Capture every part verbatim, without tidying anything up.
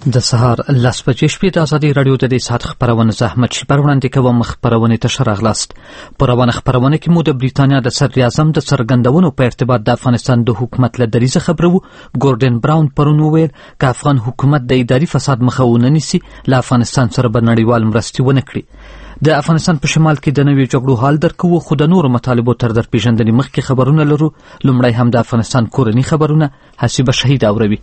د سهار لس بجې شپې د ازادي راډیو د دې ساعت خبرونه زحمت شي پر وړاندې کوم خبرونه ته شرغلاست. پر روانه خبرونه کې مو د بریتانیا د صدر اعظم د څرګندونو په ارتباط د افغانستان د حکومت له دریزه خبرو. ګوردن براون پرون وویل چې افغان حکومت د اداري فساد مخه ونه نیسي له افغانستان سره به نړیوال مرستې ونه کړي. د افغانستان په شمال کې د نوي جګړو حال درکو خو د نورو مطالبو تر در پیژندنې مخکې خبرونه لرو. لومړی هم د افغانستان کورني خبرونه حسیبه شهید اوروي.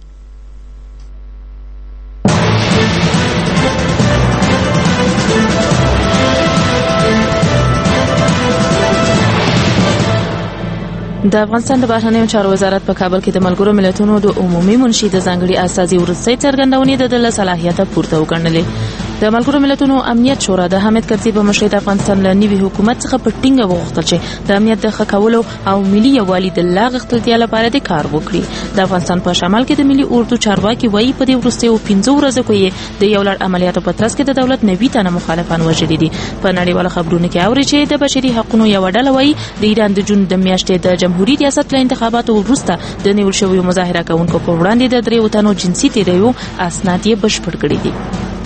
د افغانستان د بهرنیو چارو وزارت په کابل کې د ملګرو ملتونو د عمومي منشي د ځانګړي استازي ورسته څرګندونې د دله صلاحیت پورته وګڼلې. د ملګرو ملتونو امنیت شورا د حامد کرزي په مشرۍ د افغانستان له نوي حکومت څخه په ټینګه وغوښتل چې د امنیت د ښه کولو او ملي یووالي د لا غښتلتیا لپاره د کار وکړي. د افغانستان په شمال کې د ملي اردو چارواکي وایي په دې وروستیو پنځو ورځو کې د یو لړ عملیاتو په ترڅ کې د دولت نوي تنه مخالفان وژلي دي. په نړیوالو خبرونو کې اوري چې د بشري حقوقو یو ډله وایي د ایران د جون د میاشتې د جمهوریت ریاست له انتخاباتو وروسته د نیول شویو مظاهره کوونکو په وړاندې د دریو تنو جنسي تیریو اسناد یې بشپړ کړي دي.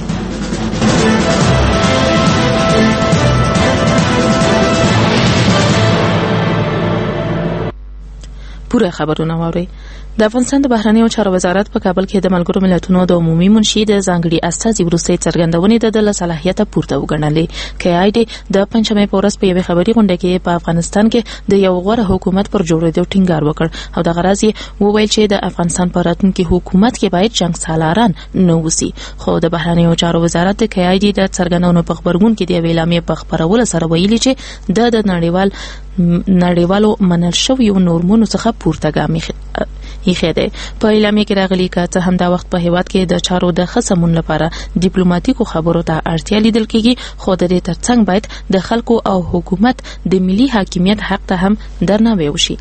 پوره خبرونه واوري. د افغانستان د بهرنیو چارو وزارت په کابل کې د ملګرو ملتونو د عمومي منشي د ځانګړي استازي ورسته څرګندونې د دله صلاحیت پورته وګڼلې. کې آی ډي د پنځمې په ورځ په یوه خبري غونډه کې په افغانستان کې د یو غوره حکومت پر جوړېدو ټینګار وکړ او د غرض یې وویل چې د افغانستان په راتلونکي حکومت کې باید جنگ سالاران نه وسی. خو د بهرنیو چارو وزارت د کې آی ډي د څرګندونو په خبرګون کې د اعلامیې په خبرولو سره ویلي چې د د نړیوال نړیوالو منل شویو نورمونو څخه پورته ګامي یې ده. په اعلامیه کې راغلي چې هم دا وخت په هیواد کې د چارو د خصمون لپاره ډیپلوماټیکو خبرو ته اړتیا لیدل کېږي، خو د دې ترڅنګ باید د خلکو او حکومت د ملي حاکمیت حق ته هم درناوی وشي.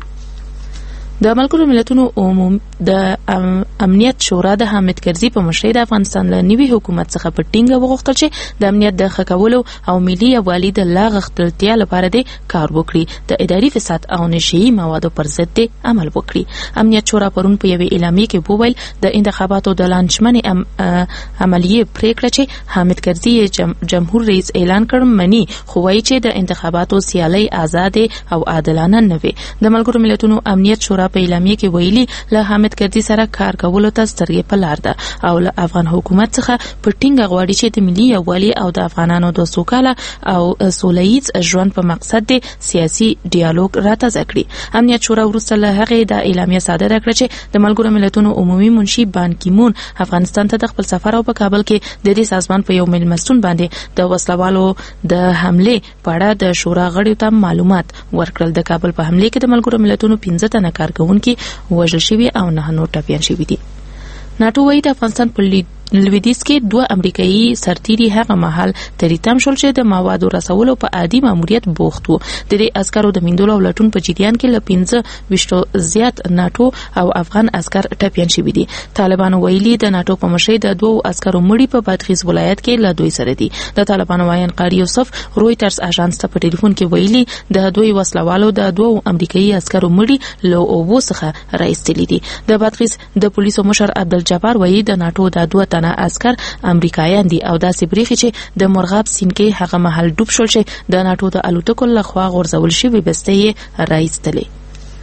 د ملګرو ملتونو عموم د امنیت شورا د حامد کرزي په مشرۍ د افغانستان له نوي حکومت څخه په ټینګه وغوښتل چې د امنیت د ښه کولو او ملي یووالي د لا غښتلتیا لپاره د کار وکړي، د اداري فساد او نشهیي موادو پر ضد عمل وکړي. امنیت شورا پرون په یوه اعلامیه کې وویل د انتخاباتو د لانجمنې ام عملیې پریکړه چې حامد کرزي جم جمهور رئیس اعلان کړ مني، خو وایي چې د انتخاباتو سیالي آزاد او عادلانه نه وي. د ملګرو ملتونو امنیت شورا په اعلامیه کې ویلي له حامد کرزي سره کار کولو ته سترګې په لار ده او له افغان حکومت څخه په ټینګه غواړي چې د ملي یووالي او د افغانانو د سوکاله او سولهییز ژوند په مقصد د سیاسي ډیالوګ راتازه کړي. امنیت شورا وروسته له هغې د اعلامیه صادره کړه چې د ملګرو ملتونو عمومي منشي بان کی مون افغانستان ته د خپل سفر او په کابل کې د دې سازمان په یو مېلمستون باندې د وسلوالو د حمله په اړه د شورا غړیو ته معلومات ورکړل. د کابل په حمله کې د ملګرو ملتونو پنځه تنه کارکونکي وژل شوي او نه نور ټپیان شوي دي. ناټو وايي د افغانستان په لویدیځ کې دوه امریکایي سرتیري هغه مهال تریتم شول چې د موادو رسولو په عادي ماموریت بوخت وو. د دې عسکرو د میندلو لټون په جریان کې له پنځه ویشتو زیات ناټو او افغان عسکر ټپیان شوي دي. طالبانو ویلي د ناټو په مشرۍ د دوه عسکرو مړي په بادغیس ولایت کې له دوی سره دي. د طالبانو وایي قاری یوسف رويټرز اژانس ته په ټلیفون کې ویلي د دوی وسلوالو د دوه امریکایي عسکرو مړي له اوبو څخه راایستلي دي. د بادغیس د پولیسو مشر عبدالجبار وایي د ناټو د دوه تنه عسكر امریکایان دي او داسې بریخي چې د مرغاب سیند کې هغه محل ډوب شول چې د ناټو د الوتکو لخوا غورځول شوي بستې یې راایستلې.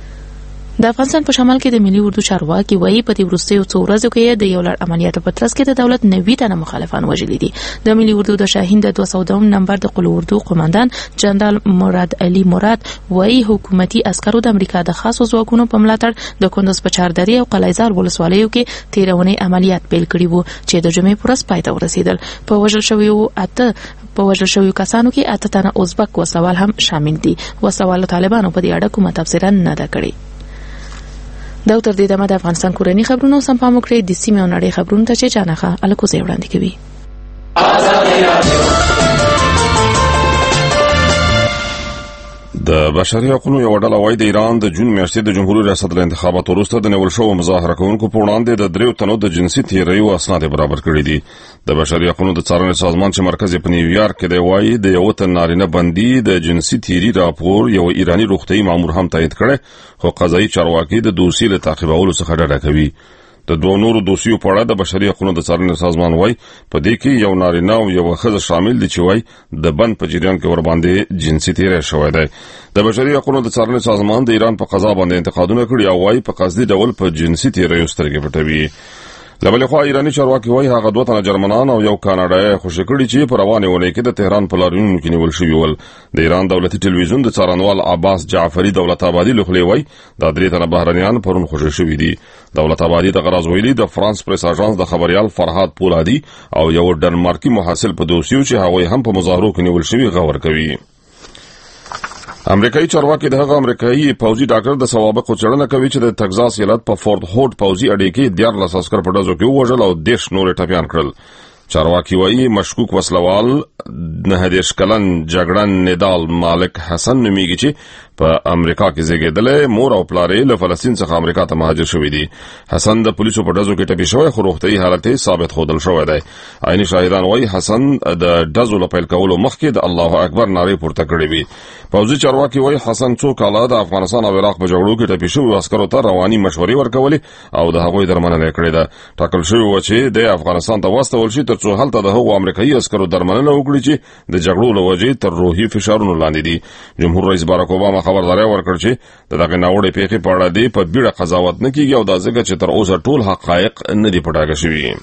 د افغانستان په شمال کې د ملي اردو چارواکي وایي په دې وروستیو څو ورځو کې د یو لړ عملیاتو په ترڅ کې د دولت نوي تنه مخالفان وژلي دي. د ملي اردو د شاهین د دوه سوه دوه نمبر د قلو اردو قوماندان جنرال مراد علي مراد وایي حکومتي عسکرو د امریکا د خاصو ځواکونو په ملاتړ د کندوز په چاردري او قلعهزار ولسوالیو کې تیرونې عملیات پیل کړي وو چې د جمعې پر ورځ پای ته ورسېدل. په وژل شویو اته په وژل شویو کسانو کې اته تنه ازبک وسوال هم شامل دي. وسوال طالبانو په دې اړه کومه تبصره نه ده کړې. دا تر دې دمه د افغانستان کورني خبرونو سم پام وکړئ. د سیمې او نړۍ خبرونو ته چې جانخه الکوزي وړاندې کوي. د بشري حقوقو یو ډله وايي د ایران د جون میاشتې د جمهوریت ریاست له انتخاباتو وروسته د نیول شویو مظاهره کوونکو په وړاندې د دریو تنو د جنسي تیریو اسناد برابر کړي دي. د بشري حقوقو د څارنې سازمان چې مرکز یې په نیویارک کې دی وايي د یو تن نارینه بندي د جنسي تیری راپور یو ایرانی روغتیايي مامور هم تایید کړي، خو قضایي چارواکي د دوسیې له تعقیبولو څخه ډډه کوي. د دوه نورو دوسیو په اړه د بشري حقوقو د څارنې سازمان وایي په دې کې یو نارینه او یو ښځه شامل دي چې وایي د بند په جریان کې ورباندې جنسي تیری شوی دی. د بشري حقوقو د څارنې سازمان د ایران په قضا باندې انتقادونه کړي او وایي په قصدي ډول په جنسي تیریو سترګې پټوي. لبل خو ایرانی چارواکي وایي هغه دوه تنه جرمنان او یو کاناډایی خوشی کړي چې په روانه ونې کې د تهران په لارونو کې نیول شوي ول. د ایران دولتي ټلویزیون د څارنوال عباس جعفری دولت آبادی لخوا وایي دا درې تنه بهرنیان پرون خوشی شوي دي. دولت آبادی د غراز ویلي د فرانس پریس اژانس د خبريال فرهاد پولادي او یو ډنمارکي محصل په دوسیو چې هغه هم په مظاهرو کې نیول شوي غور کوي. امریکایي چارواکي دغه امریکایي پوځي ډاکټر د سوابقو څېړنه کوي چې د تگزاس ایالت په فورت هورد پوځي اډې کې دیارلس عسکر په ډزو کې ووژل او دیش نور ټپیان کړل. چارواکي وایي مشکوک وسلوال نه دیش کلن جګړن ندال مالک حسن نومیږي چې په امریکا کې زیږیدل مور او پلارې له فلسطین څخه امریکا ته مهاجر شوی دي. حسن د پولیسو په ډزو کې ټپي شوی خو روغتيایي حالت ثابت خودل شوی دی. عیني شاهدان وایي حسن د ډزو له پیل کولو مخکې د الله اکبر نارې پورته کړې وي. پوځي چارواکي وایي حسن څو کاله د افغانستان او عراق په جګړو کې ټپي شوی عسکرو ته رواني مشورې ورکولې او د هغوی درملنه کړې ده. ټاکل شوی و چې د افغانستان ته واستول شي ترڅو هلته د هغو امریکایي عسکرو درملنه وکړي چې د جګړو له وجې تر روحي فشارونو لاندې دي. جمهور رئیس باراک اوباما خبرداري ورکړه چې دغه ناوړې پیښې په اړه دی په بیړه قضاوت نه کیږي او دا ځکه چې تر اوسه ټول حقایق نه دي پټاګه شوي.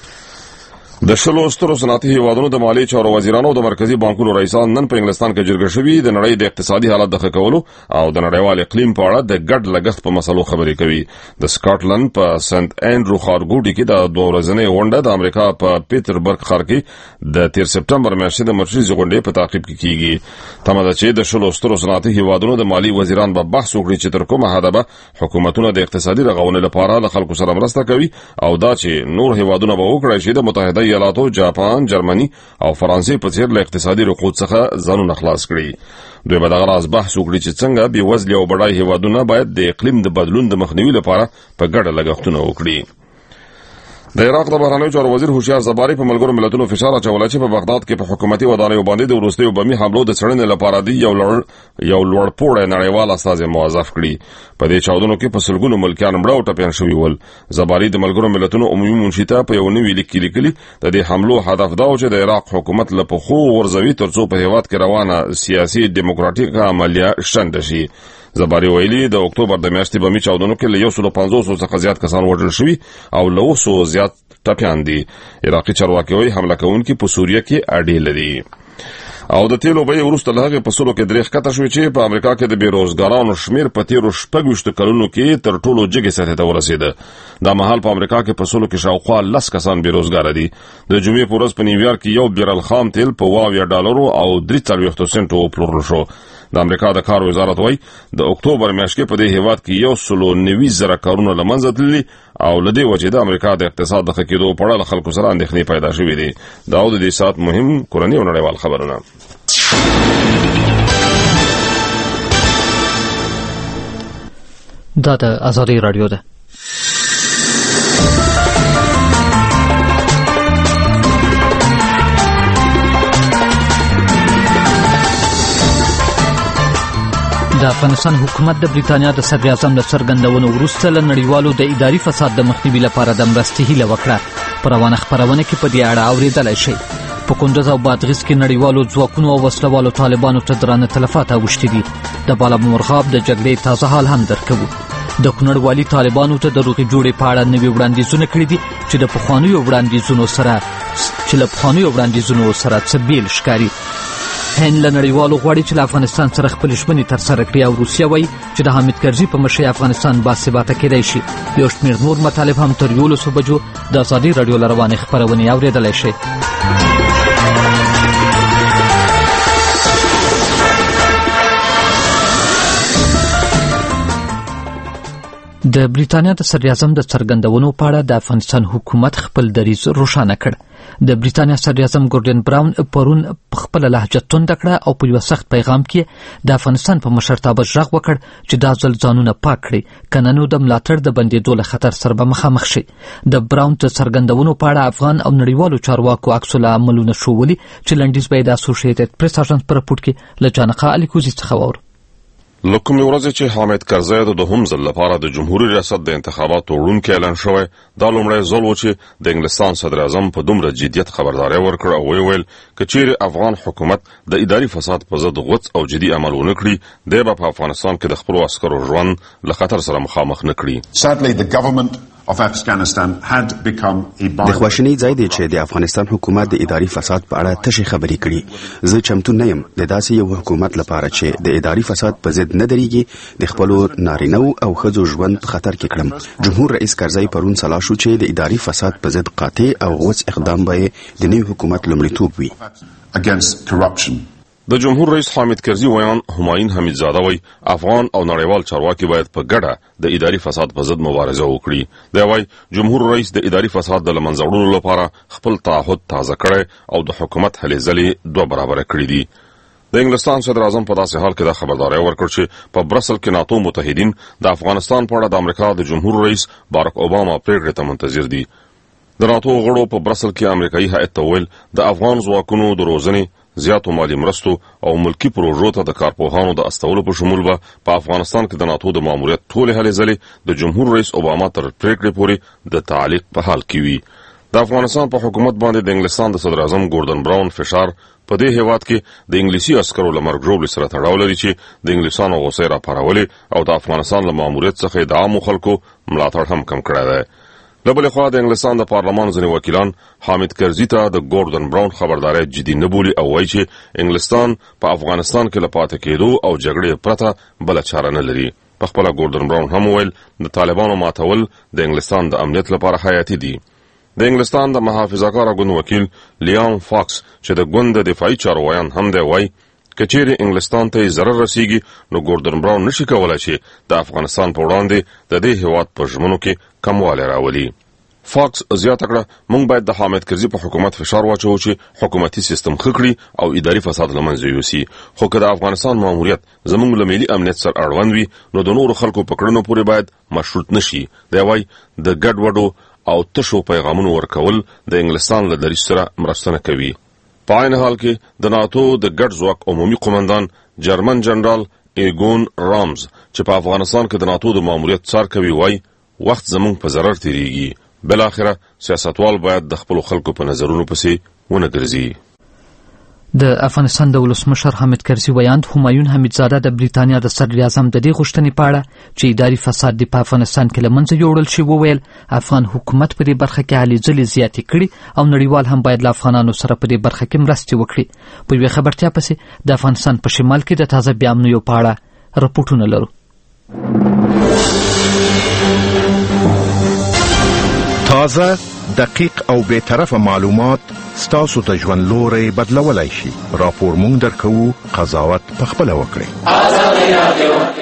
د شلو سترو صنعتي هیوادونو د مالي چارو وزیرانو د مرکزی بانکونو رئیسان نن په انګلستان کې جرګه شوي د نړۍ د اقتصادي حالت د ښه کولو او د نړیوال اقلیم په اړه د ګډ لګښت په مسلو خبرې کوي. د سکاټلند په سنت انډرو ښارګوټي کې د دوه ورځنۍ غونډه د امریکا په پیټربرګ ښار کې د تیر سپټمبر میاشتې د مرکزي غونډې په تعقیب کې کیږي. تمه ده چې د شلو سترو صنعتي هیوادونو د مالي وزیران به بحث وکړي چې تر کومه حده به حکومتونه د اقتصادي رغونې لپاره له خلکو سره مرسته کوي او دا چې نور هیوادونه به وکړي چې د متحده ایالاتو جاپان جرمني او فرانسې په څیر له اقتصادي رکود څخه ځانونه خلاص کړي. دوی به دغه راز بحث وکړي چې څنګه بې وزلي او بډای هیوادونه باید د اقلیم د بدلون د مخنیوي لپاره په ګډه لګښتونه وکړي. د عراق د بهرنیو چارو وزیر هوشیار زباری په ملګرو ملتونو فشار اچولی چې په بغداد کې په حکومتي ودانیو باندې د وروستیو بمي حملو د څېړنې لپاره دی یو لوړ یو لوړپوړی نړیوال استازی موظف کړي. په دې چاودنو کې په سلګونو ملکیان مړه او ټپیان شوي ول. زباری د ملګرو ملتونو عمومي منشي ته په یو نوي لیک کې لیکلي د دې حملو هدف دا و چې د عراق حکومت له پخو غورځوي ترڅو په هیواد کې روانه سیاسي ډیموکراټیکه عملیه شنډه شي. زباری ویلي د اکتوبر د میاشتې بمي چاودنو کې له یو سل پنځوس څخه زیات کسان وژل شوي او له اوه سوو زیات ټپیان دي. عراقي چارواکي وایي حمله کوونکي په سوریه کې اډې لري. او د تیلو بیې وروسته له هغې په سلو کې درې ښکته شوې چې په امریکا کې د بېروزګارانو شمېر په تېرو شپږ ویشتو کلونو کې تر ټولو جګې سطحې ته ورسېده. دا مهال په امریکا کې په سلو کې شاوخوا لس کسان بېروزګاره دي. د جمعې په ورځ په نیویارک کې یو بیرل خام تیل په اوه اویا ډالرو او درې څلوېښتو سنټو وپلورل شو. د امریکا د کار وزارت وایي د اکتوبر میاشت کې په دې هیواد کې یو سلو نوي زره کارونه له منځه تللي او له دې وجې د امریکا د اقتصاد د ښه کېدو په اړه له خلکو سره اندېښنې پیدا شوې دي. دا د دې ساعت مهم کورني او نړیوال خبرونه. دا د ازادي رادیو ده. د افغانستان حکومت د بریتانیا د صدر اعظم د څرګندونو وروسته له نړیوالو د اداري فساد د مخنیوي لپاره د مرستې هیله وکړه. په روانه خپرونه کې په دې اړه اورېدلی شئ. په کندز او بادغیس کې نړیوالو ځواکونو او وسلوالو طالبانو ته درانه تلفات اوښتي دي. د بالامرغاب د جګړې تازه حال هم درکوو. د کونړ والي طالبانو ته د روغې جوړې په اړه نوي وړاندیزونه کړي دي چې د پخوانیو وړاندیزونو سره چې له پخوانیو وړاندیزونو سره څه بیل ښکاري. هند له نړیوالو غواړي چې له افغانستان سره خپلې ژمنې ترسره کړي او روسیه وایي چې د حامد کرزي په مشرۍ افغانستان باثباته کېدی شي. یو شمېر نور مطالب هم تر یولسو بجو د ازادي راډیو له روانې خپرونې اورېدلی شئ. د بریتانیا د صدر اعظم د څرګندونو په اړه د افغانستان حکومت خپل دریځ روښانه کړ. د بریتانیا صدر اعظم ګوردن براون پرون په خپله لهجه تونده کړه او په یوه سخت پیغام کې د افغانستان په مشرتابه غږ وکړ چې دا ځل ځانونه پاک کړي، که نه نو د ملاتړ د بندېدو له خطر سره به مخامخ شي. د براون د څرګندونو په اړه افغان او نړیوالو چارواکو عکس العملونه ښوولي چې لنډیز به یې د اسوسییټډ پریس اژانس په رپورټ کې له جانقه الیکوزي څخه واورو. لکه ورځ چې حامد کرزی د دوهم ځل لپاره د جمهوریت ریاست د انتخاباتو وړاندې اعلان شوی دا لومړی ځل و چې د انګلستان صدر اعظم په دومره جدیت خبرداري ورکړه او ویل چې چیرې افغان حکومت د اداري فساد په ضد غوڅ او جدي عمل ونه کړي دی به په افغانستان کې د خپلو عسکرو ژوند له خطر سره مخامخ نه کړي. Sadly, the government of Afghanistan had become a د خواشنۍ ځای دی چې د افغانستان حکومت د اداري فساد په اړه تشې خبرې کړي. زه چمتو نه یم د داسې یو حکومت لپاره چې د اداري فساد په ضد نه درېږي د خپلو نارینه‌و او ښځو ژوند په خطر کې کړم. جمهور رئیس کرزی پرون سلا شو چې د اداري فساد په ضد قاطع او غوڅ اقدام به د نوي حکومت لومړیتوب وي. against corruption. د جمهور رئیس حامد کرزی ویان همایون حمیدزاده وی افغان او نړیوال چارواکي باید په ګډه د اداري فساد په ضد مبارزه وکړي. دی وی جمهور رئیس د اداري فساد د لمنځه وړلو لپاره خپل تعهد تازه کړی او د حکومت هلې ځلې دوه برابره کړي دي. د انګلستان صدر اعظم په داسې حال کې دا خبرداری ورکړ چې په برسل کې ناتو متحدین د افغانستان په اړه د امریکا د جمهور رئیس باراک اوباما پریکړې ته منتظر دي. د ناتو غړو په برسل کې امریکایي هیئت ته ویل د افغان ځواکونو د روزنې زیاتو مالی مرستو او ملکی پروژو ته د کارپوهانو د استولو په شمول به په افغانستان کې د ناتو د ماموریت ټولې هلې ځلې د جمهور رئیس اوباما تر پریکړې پورې د تعلیق په حال کې وي. د افغانستان په حکومت باندې د انګلستان د صدر اعظم ګوردن براون فشار په دې هیواد کې د انګلیسي عسکرو له مرګ ژوبلې سره تړاو لري چې د انګلیسانو غوسې راپارولې او د افغانستان له ماموریت څخه د عامو خلکو ملاتړ هم کم کړی دی. له بلې خوا د انګلستان د پارلمان ځینې وکیلان حامد کرزي ته د ګوردن براون خبرداری جدي نه بولي او وایي چې انګلستان په افغانستان کې له پاتې کېدو او جګړې پرته بله چاره نه لري. په خپله ګوردن براون هم وویل د طالبانو ماتول د انګلستان د امنیت لپاره حیاتي دي. د انګلستان د محافظه‌کاره ګوند وکیل لیام فاکس چې د ګوند د دفاعي چارو ویان هم دی وایي که چیرې انګلستان ته ضرر رسیږي نو ګوردن براون نشي کولی چې د افغانستان په وړاندې د دې هیواد په ژمنو کې کموالی راولي. فاکس زیاته کړه موږ باید د حامد کرزي په حکومت فشار واچوو چې حکومتي سیستم ښه کړي او اداري فساد له منځه یوسي. خو که د افغانستان ماموریت زموږ له ملي امنیت سره اړوند وي نو د نورو خلکو په کړنو پورې باید مشروط نشي. دی وایي د ګډوډو او تشو پیغامونو ورکول د انګلستان له دریځ سره مرسته نه کوي. په عین حال کې د ناتو د ګډ ځواک عمومي قومندان جرمن جنرال ایګون رامز چې په افغانستان کې د ناتو د ماموریت څار کوي وایي وخت زموږ په ضرر تیریږي. بالاخره سیاستوال باید د خپلو خلکو په نظرونو پسې ونه ګرځي. د افغانستان د ولسمشر حامد کرزي ویاند همایون حمیدزاده د بریتانیا د صدر اعظم د دې غوښتنې په اړه چې اداري فساد دی په افغانستان کې له منځه یوړل شي وویل افغان حکومت په دې برخه کې هلې ځلې زیاتې کړي او نړیوال هم باید له افغانانو سره په دې برخه کې مرستې وکړي. په یوې خبرتیا پسې د افغانستان په شمال کې د تازه بیا امنیو په اړه رپورټونه لرو. تازه، دقیق او بی‌طرفه معلومات ستاسو ته ژوند لوری بدلولای شي. راپور مونږ درکوو، قضاوت پخپله وکړئ.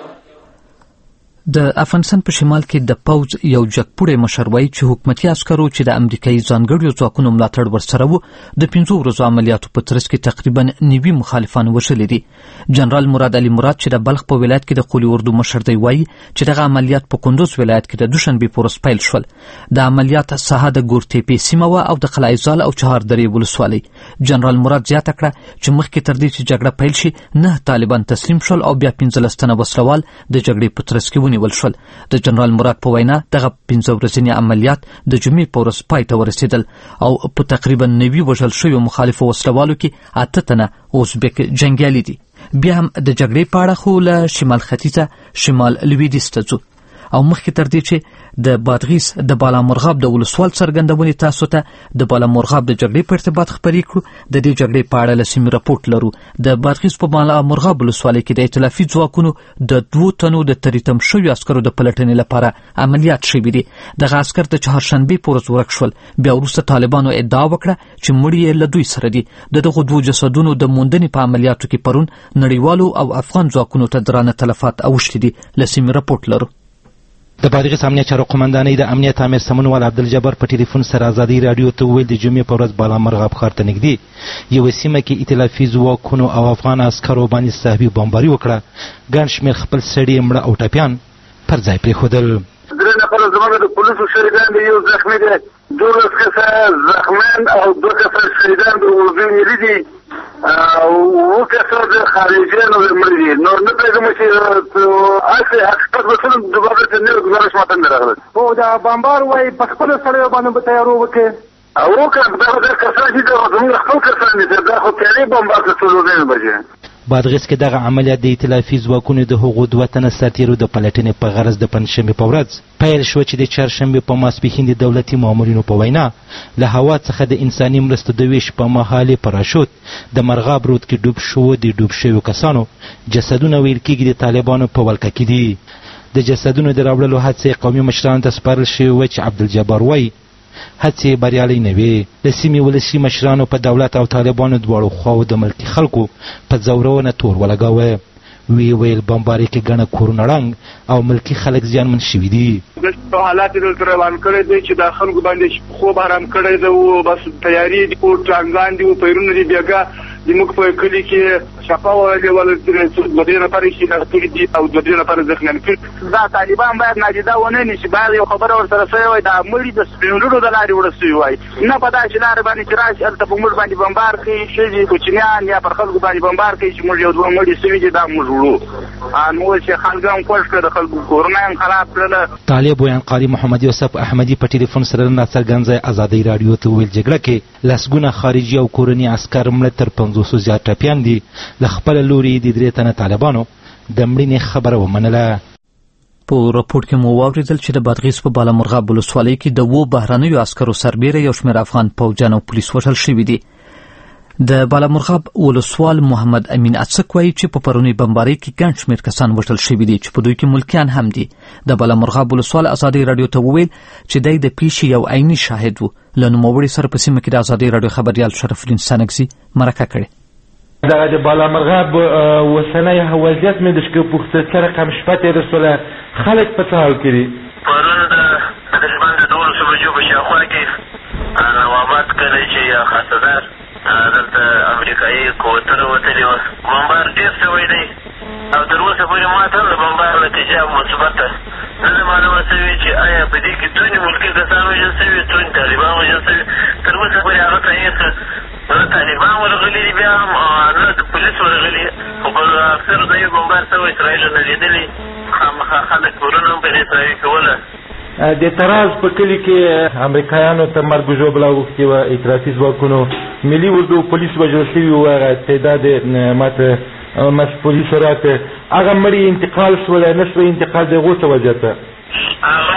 د افغانستان په شمال کې د پوځ یو جګپوړی مشر وایي چې حکومتي عسکرو چې د امریکایي ځانګړیو ځواکونو ملاتړ ورسره و د پنځو ورځو عملیاتو په ترڅ کې تقریبا نوي مخالفان وژلي دي. جنرال مراد علي مراد چې د بلخ په ولایت کې د قولي اردو مشر دی وایي چې دغه عملیات په کندوز ولایت کې د دوشنبې په ورځ پیل شول. د عملیات ساحه د ګورتیپې سیمه وه او د قلعه زال او چهار درې ولسوالۍ. جنرال مراد زیاته کړه چې مخکې تر دې چې جګړه پیل شي نه طالبان تسلیم شول او بیا پنځلس تنه وسلوال د جګړې په ترڅ کې ونیول شول. د جنرال مراد په وینا دغه پنځه ورځني عملیات د جمعې په ورځ پای ته ورسېدل او په تقریبا نوي وژل شویو مخالفو وسلوالو کې اته تنه اوزبک جنګیالي دي. بیا هم د جګړې په اړه خو له شمال ختیځه شمال لویدیځ ته ځو او مخکې تر دې چې د بادغیس د بالامرغاب د ولسوال څرګندونې تاسو ته د بالامرغاب د جګړې په ارتباط خبرې کړو. د دې جګړې په اړه له سیمې راپورټ لرو. د بادغیس په بالامرغاب ولسوالۍ کې د ائتلافي ځواکونو د دوو تنو د تریتم شویو عسکرو د پلټنې لپاره عملیات شوي دي. دغه عسکر د چهارشنبې په ورځ ورک شول. بیا وروسته طالبانو ادعا وکړه چې مړي یې له دوی سره دي. د دغو دوو جسدونو د موندنې په عملیاتو کې پرون نړیوالو او افغان ځواکونو ته درانه تلفات اوښتي دي. له سیمې راپورټ لرو. د بادغیس امنیت چارو قومندانۍ د امنیت امیر سمنوال عبدالجبار په ټلیفون سره ازادي راډیو ته وویل د جمعې په ورځ بالامرغاب ښار ته نږدې یوه سیمه کې ائتلافي ځواکونو او افغان عسکرو باندې صحبي بمباري وکړه. ګڼ شمېر خپل سړي مړه او ټپیان پر ځای پرېښودل. درې نفره زموږ د پولیسو شهیدان دي، یو زخمي دی، دولس کسه زخمیان او دوه کسه شهیدان د اردو ملي دي. اوه کسه د خارجيانو مړ دي نو نه پېږم چې اصلي حقیقت وسل دوباره چې نه گزارش ماته نه راغله او دا بمبار وای په خپل سره باندې به تیارو وکړي او که دا د کسان چې د زموږ خپل کسان دي دا خو کېږي بمبار څه څه نه بچي بادغیس کې دغه عملیات د ائتلافي ځواکونو د هغو دوه تنه سرتیرو د پلټنې په غرض د پنجشنبې په ورځ پیل شوه چې د چهارشنبې په ماسپښین د دولتي مامورینو په وینا له هوا څخه د انساني مرستو د ویش په مهال پراشوت د مرغاب رود کې ډوب شوو د ډوب شویو کسانو جسدونه ویل کېږي د طالبانو په ولکه کې دي د جسدونو د راوړلو هڅې قومي مشرانو ته سپارل شوي وه چې عبدالجبار وایي هڅې بریالۍ نه وې د سیمې ولسي مشرانو په دولت او طالبانو دواړو خواو د ملکي خلکو په ځورونه تور ولګاوه وی ویل بمباري کې ګڼه کورونه ړنګ او ملکي خلک زیانمن شوي دي د حالات یې دلته روان کړی دی چې د خلکو باندې خوب حرام کړی دی او بس تیاري دي او ټانګان دي او پیرونه دي بېګا زموږ په کلي کې شپه وهلې ول دوه درې نفرې شهید کړي دي او دوه درې نفره زخمیان کړي دا طالبان باید ناجیده ونه نیسي باید یو خبره ورسره سوې وای دا مړي د سپینږیرو د لارې وړه سوي وای نه په داسې لارې باندې چې راشي هلته په موږ باندې بمبار کوي ښځې کوچنیان یا پر خلکو باندې بمبار کوي چې موږ یو دوه مړي سوي دي دا موږ وړو نو اوس یې خلک هم خوښ کړه د خلکو کورونه هم خراب کړله طالب ویان قاري محمد یوسف احمدي په ټلیفون سره ناڅرګند ځای ازادۍ راډیو ته وویل جګړه کې لسګونه خارجي او کورني عسکر مړه تر پنځوسو زیات ټپیان دي له خپله لوري د درې تنه طالبانو د مړینې خبره ومنله په راپور کې مو واورېدل چې د بادغیس په بالامرغاب ولسوالۍ کې د اوو بهرنیو عسکرو سربیره یو شمېر افغان پوځیان او پولیس وژل شوي دي د بالامرغاب ولسوال محمد امین اڅک وایي چې په پرونۍ بمبارۍ کې ګڼ شمېر کسان وژل شوي دي چې په دوی کې ملکیان هم دي د بالامرغاب ولسوال ازادۍ راډیو ته وویل چې دی د پیښې یو عیني شاهد و له نوموړي سره په سیمه کې د ازادۍ راډیو خبریال شرف الدین سنګزي مرکه کړې دغه د بالامرغاب اوسنی وضعیت مې د شکه پوښتنه څه رقم شپه تېره شوله خلک په څه حال کې دي پرون د تقریبا د دولسو بجو په شاوخوا کې نواباد کلی چې خاصدار دلته امریکایي قوتونه وتلي وه بمبار ډېر شوی دی او تر اوسه پورې ما ته هم د بمبار نتیجه مثبته نه ده معلومه شوې چې آیا په دې کې څومره ملکي کسان وژل شوي څومره طالبان وژل شوي تر اوسه پورې هغه تعین کړه نه طالبان ورغلي دي بیا هم نه د پولیس ورغلي خو په اکثرو ځایو بمبار شوی اسرائیلو نه لیدلي خامخا خلک کورونه هم پرې اسرائیل کوله د تراز په کلي کې امریکایانو ته مرګ ژوبله اوښتې وه ائتلافي ځواکونو ملي اردو پولیس وژل شوي وو هغه تعداد ماته پولیسو راته هغه مړي انتقال شوله نه شوه انتقال د هغو څه وجه ته هغه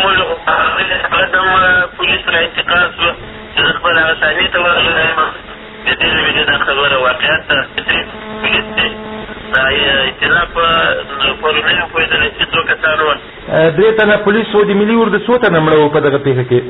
مړي قدم پولیس را انتقال شوه چې زه خپل هغه ثانیې ته ورغلی د دې زمینې دا خبره واقعیت ده پولیس دی دا اطلاع په پرونیو پوهېدلی چې څو کسان وه درې تنه پولیس و د ملي اردو څو تنه مړه وو په دغه پېښه کې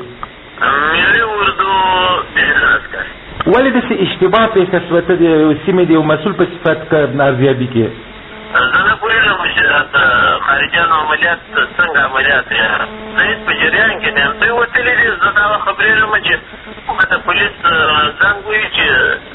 ملي اردو ډېر عسکر ولې داسې اشتباه پېښه شوه ته د سیمې د یو مسؤل په صفت ارزیابي کې زه نه پوهېږم چې د خارجیانو عملیات څنګه عملیات دی زه هېڅ په جریان کې نه یم دوی وتلي دي زه دا خبرېږم چې د پولیس زنګ وایي چې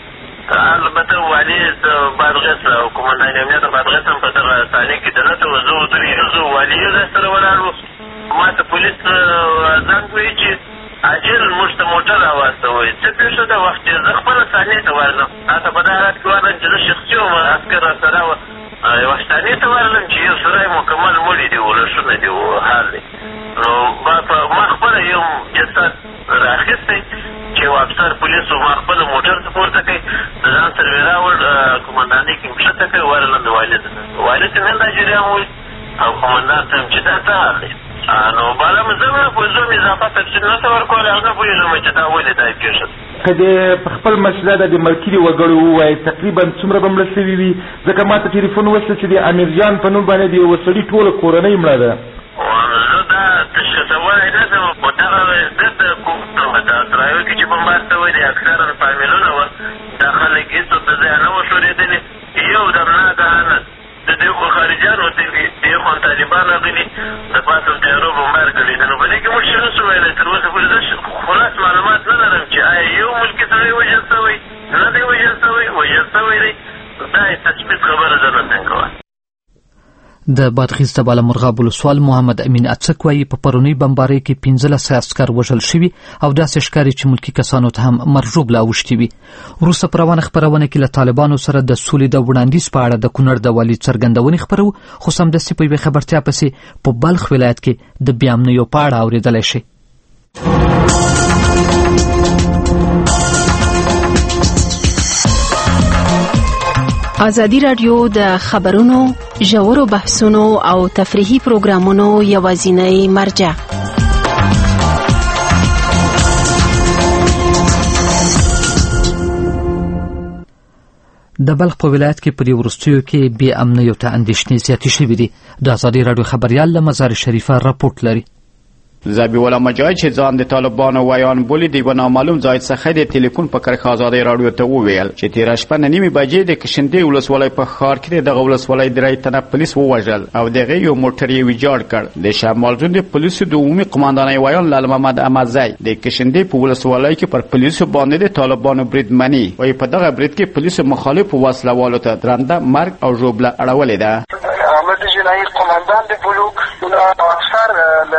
البته والي بادغیس او قومندان امنیت بادغیس هم په دغه ثانیه کې دننه ته زه ودرېږم زه والي یې سره ولاړ وو ما ته پولیس زنګ وایي چې عاجل موږ ته موټر راواستوئ څه پېښه ده وخت چې زه خپله ثانیې ته ورغلم هلته په دا حالت کې ورغلم چې زه شخصي وم عسکر راسره وه یوه ثانیې ته ورغلم چې یو سړی مکمل مړي دي ولسونه دي حال دی نو ما خپله یو جسد رااخیستی چې یو افسر پولیسو ما خپله موټر ته پورته کوي د ځان سره مې راوړ قومندانۍ کې مې ښکته کوي ورغلم د والي ته والي ته مې هم دا جریان وویل او قومندان ته هم چې دا څه حال دی نو بالا مې زه نه پوهېږم اضافه تفصیل نه ته ورکولی او نه پوهېږم چې دا ولې دا پېښه ده که د په خپل مسله ده د ملکي وګړو ووایي تقریبا څومره به مړه شوي وي ځکه ما ته ټلیفون وشته چې د امیرجان په نوم باندې د یوه سړي ټوله کورنۍ مړه ده زه دا تشخیصولی نه شم خو دغه ضد کومه وه د ترایو کې چې بمبار شوی دی اکثرا فامیلونه وه دا خلک هېڅوک د ځایه نه وه ښورېدلي یو دم ناګهانه د دې خو خارجیان وتلي دې خوا طالبان راغلي د پاسه تیارو بمبار کړي دي نو په دې کې موږ څه نه شو ویلی تر اوسه پورې زه خلاص معلومات نه لرم چې آیا یو ملکي سړی وژل شوی نه دی وژل شوی وژل شوی دی دا یې تثبیت خبره زه نه څنګه کوم د بادغیس د بالامرغاب ولسوال محمد امین اڅک وایي په پرونی بمبارۍ کې پنځلس عسکر وژل شوي او داسې ښکاري چې ملکي کسانو ته هم مرژوبله اوښتي وي. وروسته په روانه خپرونه کې له طالبانو سره د سولې د وړاندیز په اړه د کونړ د والي څرګندونې خپرو، خو سمدستي په یوې خبرتیا پسې په بلخ ولایت کې د بیا امنیو په اړه اورېدلی شي. ازادي راډیو د خبرونو، ژورو بحثونو او تفریحي پروګرامونو یوازینۍ مرجع. د بلخ په ولایت کې په دې وروستیو کې بې امنیو ته اندېښنې زیاتې شوې دي. د ازادي راډیو خبریال له مزار شریفه راپورټ لري. ذبیح الله مجاهد چې ځان د طالبانو ویان بولي د یوه نامعلوم ځای څخه د ټلیفون په کرښه ازادۍ راډیو ته وویل چې تېره شپه نه نیمې بجې د کشندې ولسوالۍ په ښار کې د دغه ولسوالۍ درې تنه پولیس ووژل او د هغې یو موټر یې ویجاړ کړ. د شمال زون د پولیسو د عمومي قماندانۍ ویان لال محمد احمدزی د کشندې په ولسوالۍ کې پر پولیسو باندې د طالبانو برید مني وایي په دغه برید کې پولیسو مخالفو وسلوالو ته درنده مرګ او ژوبله اړولې ده. احمد جناحي قماندان د بلوک افسر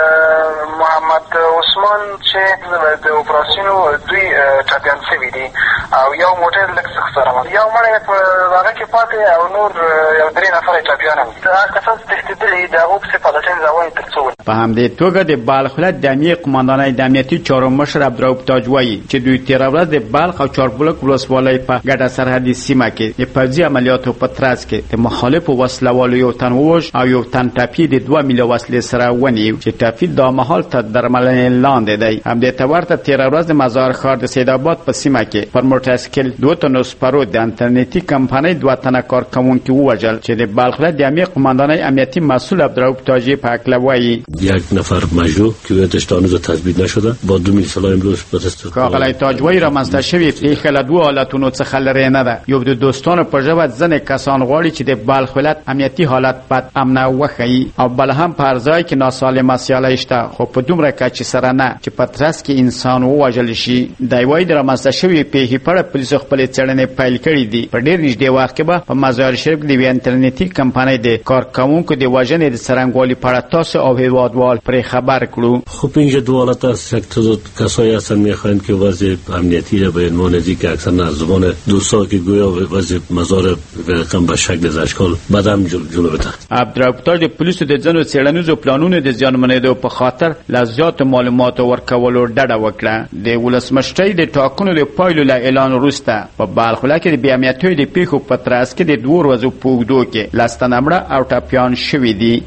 محمد عثمان چې د اپراسیونو دوی ټپیان شوي دي او یو موټر لږ سخت سره یو مړی په هغه کې پاتې او نور یو درې نفره ټپیان هم هغه کسان تښتېدلي د هغو پسې پلټنې روانې تر څو. په همدې توګه د بلخ ولایت د امنیې قماندانۍ د امنیتي چارو مشر عبدالرؤف تاج وایي چې دوی تېره ورځ د بلخ او چاربلوک ولسوالۍ په ګډه سرحدي سیمه کې د پوځي عملیاتو په ترڅ کې د مخالفو وسلوالو یو تن ووژ او یو تن ټپي د دوه میله وسلې سره ونیو چې ټپي دا مهال تر درملنې لاندې دی. همدې ته ورته تېره ورځ د مزار ښار د سیدآباد په سیمه کې پر موټرسایکل دوه تنو سپرو د انټرنیټي کمپنۍ دوه تنه کارکوونکي ووژل چې د بلخ ولایت د امنیې قماندانۍ امنیتي مسئول عبدالرؤف تاجی په هکله وایي یک نفر مجروح که ویتش تا هنوز تثبیت نشده با دو میل سلاح امروز پرستو. ښاغلی تاج وایي رامنځته شوې پېښه له دوو حالتونو څخه لرې نه ده. یو د دوستانو په ژبه ځینې کسان غواړي چې د بلخ ولایت امنیتي حالت بد امنه وښیي او بل هم په هر ځای کې ناسالمه سیالۍ شته خو په دومره کچې سره نه چې په ترڅ کې انسان ووژل شي. دی وایي د رامنځته شوې پېښې په اړه پولیسو خپلې څېړنې پیل کړي دي. په ډېر نږدې وخت کې به په مزار شریف کې د یوې انټرنیټي کمپنۍ د کارکوونکو د وژنې د څرنګوالي په اړه تاسو او هېوادوال پرې خبر کړو. خب اینجا دو حالت است. یک تعداد کسایی هستند میخواهند که وضع امنیتی را به عنوان ازی که اکثر از زبان دوستا که گویا وضع مزار رقم به شکل از اشکال بدم جلو بده. عبدالرؤف تاج د پولیسو د ځینو څېړنیزو پلانونو د زیانمنېدو په خاطر له زیاتو معلوماتو ورکولو ډډه وکړه. د ولسمشرۍ د ټاکنو د پایلو له اعلان وروسته په بلخ ولایت کې د بې امنیتیو د پېښو په ترڅ کې د دوو ورځو په اوږدو کې لس تنه مړه او ټپیان شوي دي.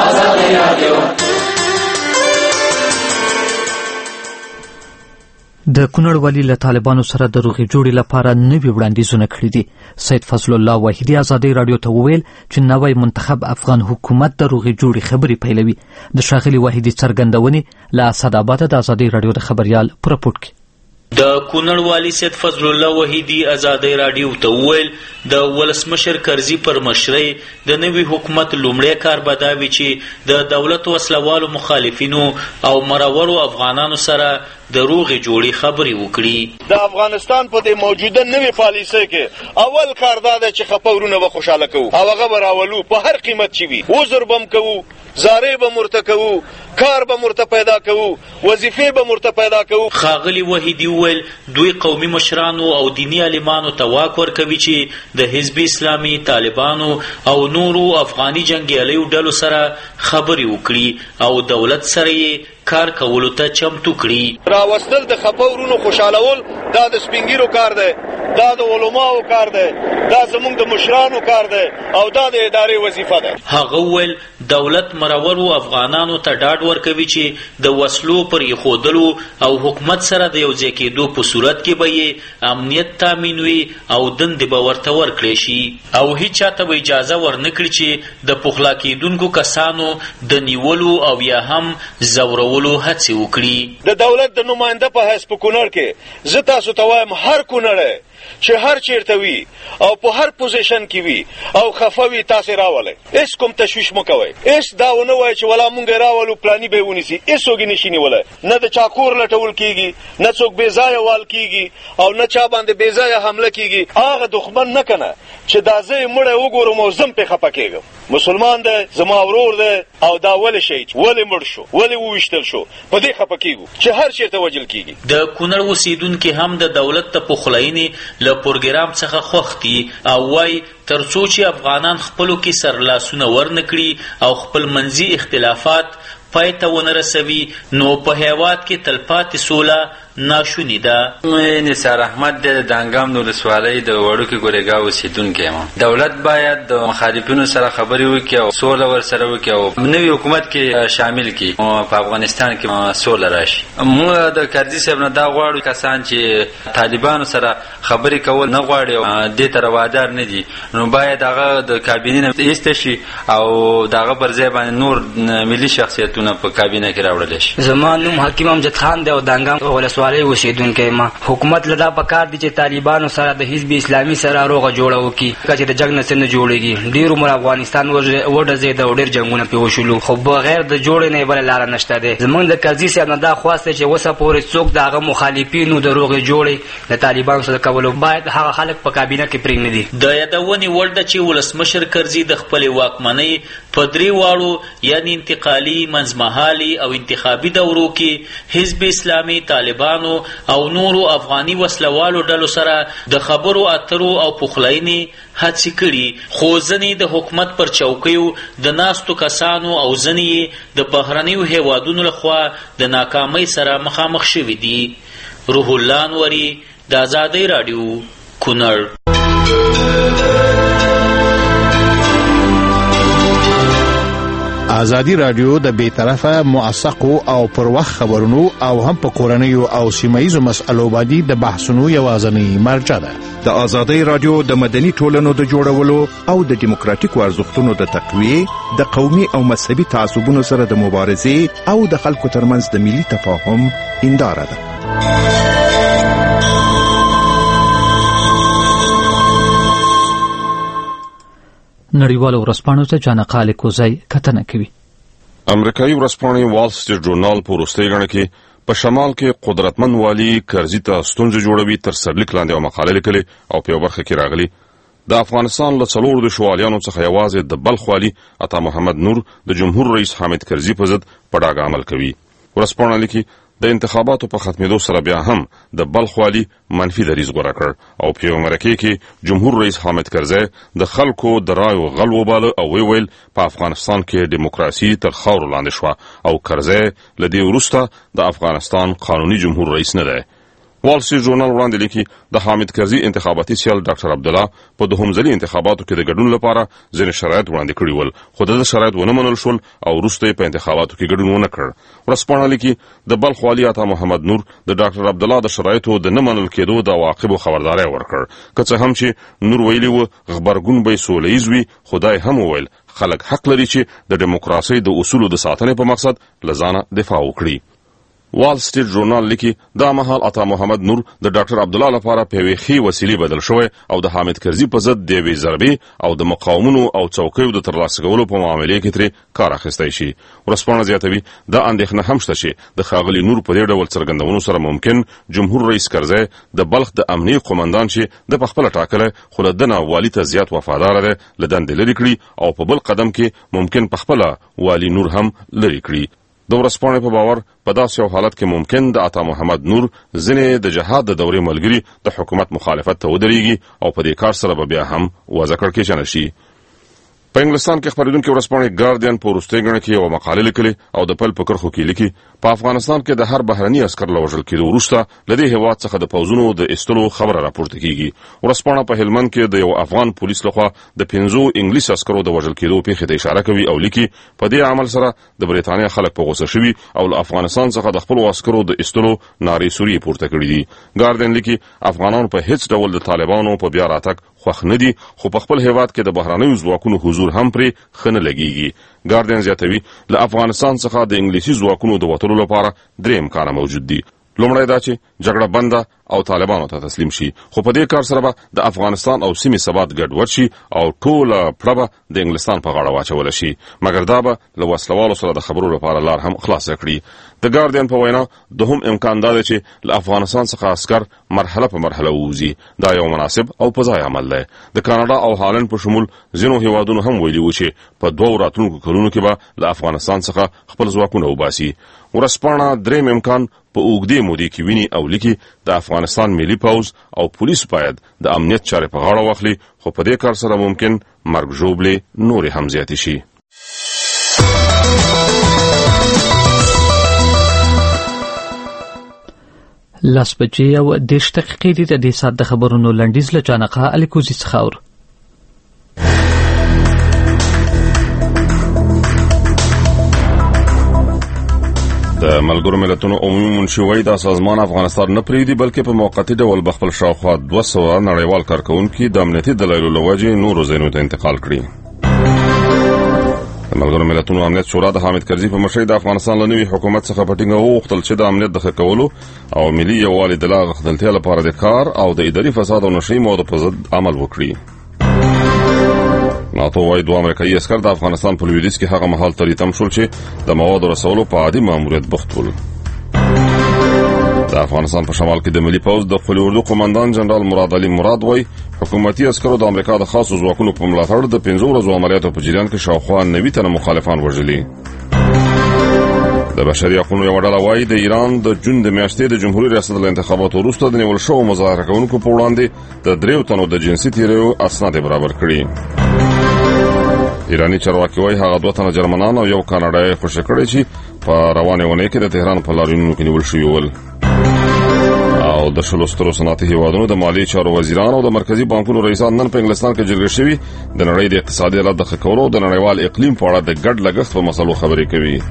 د کونړ والي له طالبانو سره د روغې جوړې لپاره نوي وړاندیزونه کړي دي. سید فضل الله واحدي ازادۍ راډیو ته وویل چې نوی منتخب افغان حکومت د روغې جوړې خبرې پیلوي. د ښاغلي واحدي څرګندونې له اسداباده د ازادۍ راډیو د خبریال په راپورټ کې. د کونړ والي سید فضل الله وحیدي ازادۍ راډیو ته وویل د ولسمشر کرزي پر مشرۍ د نوي حکومت لومړی کار به دا وي چې د دولت وسلوالو مخالفینو او مرورو افغانانو سره د روغې جوړې خبرې وکړي. د افغانستان په دې موجوده نوې پالیسۍ کې اول کار دا دی چې خپه ورونه به خوشحاله کوو او هغه به راولو په هر قیمت چې وي. عذر به م کوو، زارې به مرته کوو، کار به مرته پیدا کوو، وظیفې به مرته پیدا کوو. ښاغلي وحیدي وویل دوی قومي مشرانو او دیني عالمانو ته واک ورکوي چې د حزب اسلامي، طالبانو او نورو افغاني جنګیالیو ډلو سره خبرې وکړي او دولت سره یې کار کولو ته چمتو کړي. راوستل د خپه ورونو خوشحالول دا د سپینګیرو کار دی، دا د علماو کار دی، دا زموږ د مشرانو کار دی او دا د ادارې وظیفه ده. هغه وویل دولت مرورو افغانانو ته ډاډ ورکوي چې د وسلو پر ایښودلو او حکومت سره د یو ځای کېدو په صورت کې به یې امنیت تامین وي او دندې به ورته ورکړی شي او هیڅ چاته به اجازه ورنه کړي چې د پخلا کېدونکو کسانو د نیولو او یا هم ځورولو هڅې وکړي. د دولت د نماینده په حیث په کونړ کې زه تاسو ته وایم هر کونړی چې هر چیرته وي او په هر پوزیشن کې وي او خفوي تاسو راولئ. هیڅ کوم تشویش مو کوئ. هیڅ دا ونه وایي چې ولا مونږ راولو پلاني به ونیسي. هیڅوک نشي نیولای. نه د چاکور لټول کیږي، نه څوک بې ځایه وال کیږي او نه چا باندې بې ځایه حمله کیږي. هغه دښمن نه کنه چې دا زه مړی وګورم او زم پې خفه کېږم. مسلمان دی، زما ورور دی او دا ولې شي ولې مړ شو، ولې وویشتل شو، په دې خفه کېږو چې هر چېرته وجل کېږي. د کونړ اوسېدونکي هم د دولت د پخلاینې له پروګرام څخه خوښ دي او وایي تر څو چې افغانان خپلو کې سرلاسونه ورنه کړي او خپل منځي اختلافات پای ته ونه رسوي نو په هېواد کې تلپاتې سوله ناشونې ده. نثار احمد د دانګام د ولسوالۍ د وړوکي ګورېګا اوسېدونکی یم. دولت باید د مخالفینو سره خبرې وکړي او سوله ورسره وکړي او نوي حکومت کې شامل کړي او په افغانستان کې سوله راشي. موږ د کرزي صاحب نه دا غواړو کسان چې طالبانو سره خبرې کول نه غواړي او دې ته روادار نه دي نو باید هغه د کابینې نه ایسته شي او د هغه پر ځای باندې نور ملي شخصیتونه په کابینه کې راوړل شي. زما نوم حکیم امجد خان دی او دانګام ولسوالۍ اوسېدونکی ما. حکومت له دا پکار دی چې طالبانو سره د حزب اسلامي سره روغه جوړه وکړي چې د جنګ نه څه نه جوړېږي. ډېر عمر افغانستان وډزېد او ډېر جنګونه پې وشولو خو بغیر د جوړې نه یې بله لاره نشته دی. زموږ د کرزي صاحب نه دا خواست دی چې اوسه پورې څوک د هغه مخالفینو د روغې جوړې د طالبانو سره کولو باید هغه خلک په کابینه کې پرېږدي. د یادونې وړ ده چې ولسمشر کرزي د خپلې واکمنۍ په درې واړو یعنې انتقالي، منځمهالي او انتخابي دورو کې حزب اسلامي، طالبانو او نورو افغاني وسلوالو ډلو سره د خبرو اترو او پخلاینې هڅې کړي خو ځینې د حکومت پر چوکیو د ناستو کسانو او ځینې د بهرنیو هیوادونو لخوا د ناکامۍ سره مخامخ شوي دي. روح الله انوري، د آزادۍ راډیو، کونړ. ازادي رادیو د بې طرفه موثقو او پر وخت خبرونو او هم په کورنیو او سیمایي مسألو باندې د بحثونو یوازینی مرجع ده. د ازادي رادیو د مدني ټولنو د جوړولو او د دیموکراتیکو ارزښتونو د تقویه، د قومي او مذهبي تعصبونو سره د مبارزې او د خلکو ترمنځ د ملي تفاهم هنداره ده. نړیوالو ورځپاڼو ته جانقال کوزی کتنه کوي. امریکایي ورځپاڼې وال سټریټ ژورنال په وروستۍ غڼه کې په شمال کې قدرتمن والي کرزي ته ستونزې جوړوي تر سرلیک لاندې یوه مقاله لیکلې او په یوه برخه کې راغلي د افغانستان له څلورو د شوالیانو څخه یوازې د بلخ والي عطا محمد نور د جمهور رئیس حامد کرزي په ضد په ډاګه عمل کوي. ورځپاڼه لیکي د انتخاباتو په ختمېدو سره بیا هم د بلخ والي منفي دریځ غوره کړ او په یوه مرکې کې جمهور رئیس حامد کرزي د خلکو د رایو غل وباله او ویل په افغانستان کې دیموکراسي تر خاورو لاندې شوه او کرزي له دې وروسته د افغانستان قانوني جمهور رئیس نه دی. وال سټریټ ژورنال وړاندې لیکي د حامد کرزي انتخاباتي سیال ډاکټر عبدالله په دوهمځلي انتخاباتو کې د ګډون لپاره ځینې شرایط وړاندې کړي ول خو د شرایط ونه منل شول او وروسته یې په انتخاباتو کې ګډون ونه کړ. ورځپاڼه لیکي د بلخ والي عطا محمد نور د ډاکټر عبدالله د شرایطو د نه منل کېدو د عواقبو خبرداری ورکړ. که څه هم چې نور ویلي و غبرګون به سوله ییز وي، خدای هم وویل خلک حق لري چې د دیموکراسۍ د اصولو د ساتنې په مقصد له ځانه دفاع وکړي. وال سټریټ ژورنال لیکي دا مهال عطا محمد نور د ډاکټر عبدالله لپاره په یوې ښې وسیلې بدل شوی او د حامد کرزي په ضد د یوې ضربې او د مقاومونو او څوکیو د ترلاسه کولو په معاملې کې ترې کار اخیستی شي. ورځپاڼه زیاتوي دا اندېښنه هم شته چې د ښاغلي نور په دې ډول څرګندونو سره ممکن جمهور رئیس کرزي د بلخ د امنیي قومندان چې د پخپله ټاکلی خو له ده نه والي ته زیات وفاداره دی له دندې لرې کړي او په بل قدم کې ممکن پخپله والي نور هم لرې کړي. د ورځپاڼې په باور په داسې یو حالت کې ممکن د عطا محمد نور ځینې د جهاد د دورې ملګري د حکومت مخالفت ته ودرېږي او په دې کار سره به بیا هم وضع کړکېچنه شي. په انګلستان کې خپرېدونکې ورځپاڼې ګارډین په وروستۍ ګڼه کې یوه مقاله لیکلې او د پیل په کرښو کې لیکي په افغانستان کې د هر بهرني عسکر له وژل کېدو وروسته له دې هېواد څخه د پوځونو د ایستلو خبره راپورته کېږي. ورځپاڼه په هلمند کې د یو افغان پولیس لخوا د پنځو انګلیس عسکرو د وژل کېدو پیښې ته اشاره کوي او لیکي په دې عمل سره د برېټانیا خلک په غوسه شوي او له افغانستان څخه د خپلو عسکرو د ایستلو نارې سورې پورته کړي دي. ګارډین لیکي افغانان په هیڅ ډول د طالبانو په بیا راتګ خوښ نه دي خو په خپل هېواد کې د بهرنیو ځواکونو حضور هم پرې ښه نه لګېږي. ګارډین زیاتوي له افغانستان څخه د انګلیسي ځواکونو د وتلو لپاره درې امکانه موجود دي. لومړی دا چې جګړه بنده او طالبانو ته تسلیم شي، خو په دې کار سره به د افغانستان او سیمې ثبات ګډوډ شي او ټوله پړه د انګلستان په غاړه واچول شي، مګر دا به له وسلوالو سره د خبرو لپاره لار هم خلاصه کړي. د ګارډین په وینا دوهم امکان دا دی چې له افغانستان څخه عسكر مرحله په مرحله ووځي. دا یو مناسب او په ځای عمل دی. د کاناډا او هالند په شمول ځینو هیوادونو هم ویلي و چې په دوو راتلونکو کلونو کې به له افغانستان څخه خپل ځواکونه وباسي. ورځپاڼه دریم امکان په اوږدې مودې کې ویني او لیکي د افغانستان ملي پوځ او پولیس باید د امنیت چارې په غاړه واخلي، خو په دې کار سره ممکن مرګ ژوبلې نورې هم زیاتې شي. لاس بجې او دېرش دقیقې دي د دې ساعت د خبرونو لنډیز له جانقه الیکوزي څخه اور. د ملګرو ملتونو عمومي منشي وایي دا سازمان افغانستان نه پرېږدي، بلکې په موقتي ډول به خپل شاوخوا دوه سوه نړیوال کارکوونکي د امنیتي دلایلو له وجې نورو ځایونو ته انتقال کړي. د ملګرو ملتونو امنیت شورا د حامد کرزي په مشرۍ د افغانستان له نوي حکومت څخه په ټینګه وغوښتل چې د امنیت د ښه کولو او ملي یووالي د لا غښتلتیا لپاره د کار او د اداري فساد او نشري موادو په ضد عمل وکړي. ناتو وايي دوه امریکایي عسکر د افغانستان په لویدیځ کې هغه مهال تری تم شول چې د موادو رسولو په عادي ماموریت بوخت ول. د افغانستان په شمال کې د ملي پوځ د خپل اردو قومندان جنرال مراد علي مراد وايي حکومتي عسکرو د امریکا د خاصو ځواکونو په ملاتړ د پنځو ورځو عملیاتو په جریان کې شاوخوا نوي تنه مخالفان وژلي. د بشري حقوقو یو ډله وايي د ایران د جون د میاشتې د جمهوریت ریاست له انتخاباتو وروسته د نیول شوو مظاهره کوونکو په وړاندې د دریو تنو د جنسي تیریو اسناد برابر کړي. ایرانی چارواکي وايي هغه دوه تنه جرمنان او یو کاناډایی خوشی کړي چې په روانه ونې کې د تهران په لاریونونو کې نیول شوي ول. او د شلو سترو صنعتي هیوادونو د مالي چارو وزیران او د مرکزی بانکونو رئیسان نن په انګلستان کې جرګه شوي د نړۍ د اقتصادي حالت د ښه کولو او د نړیوال اقلیم په اړه د ګډ لګښت په مسلو خبرې کوي.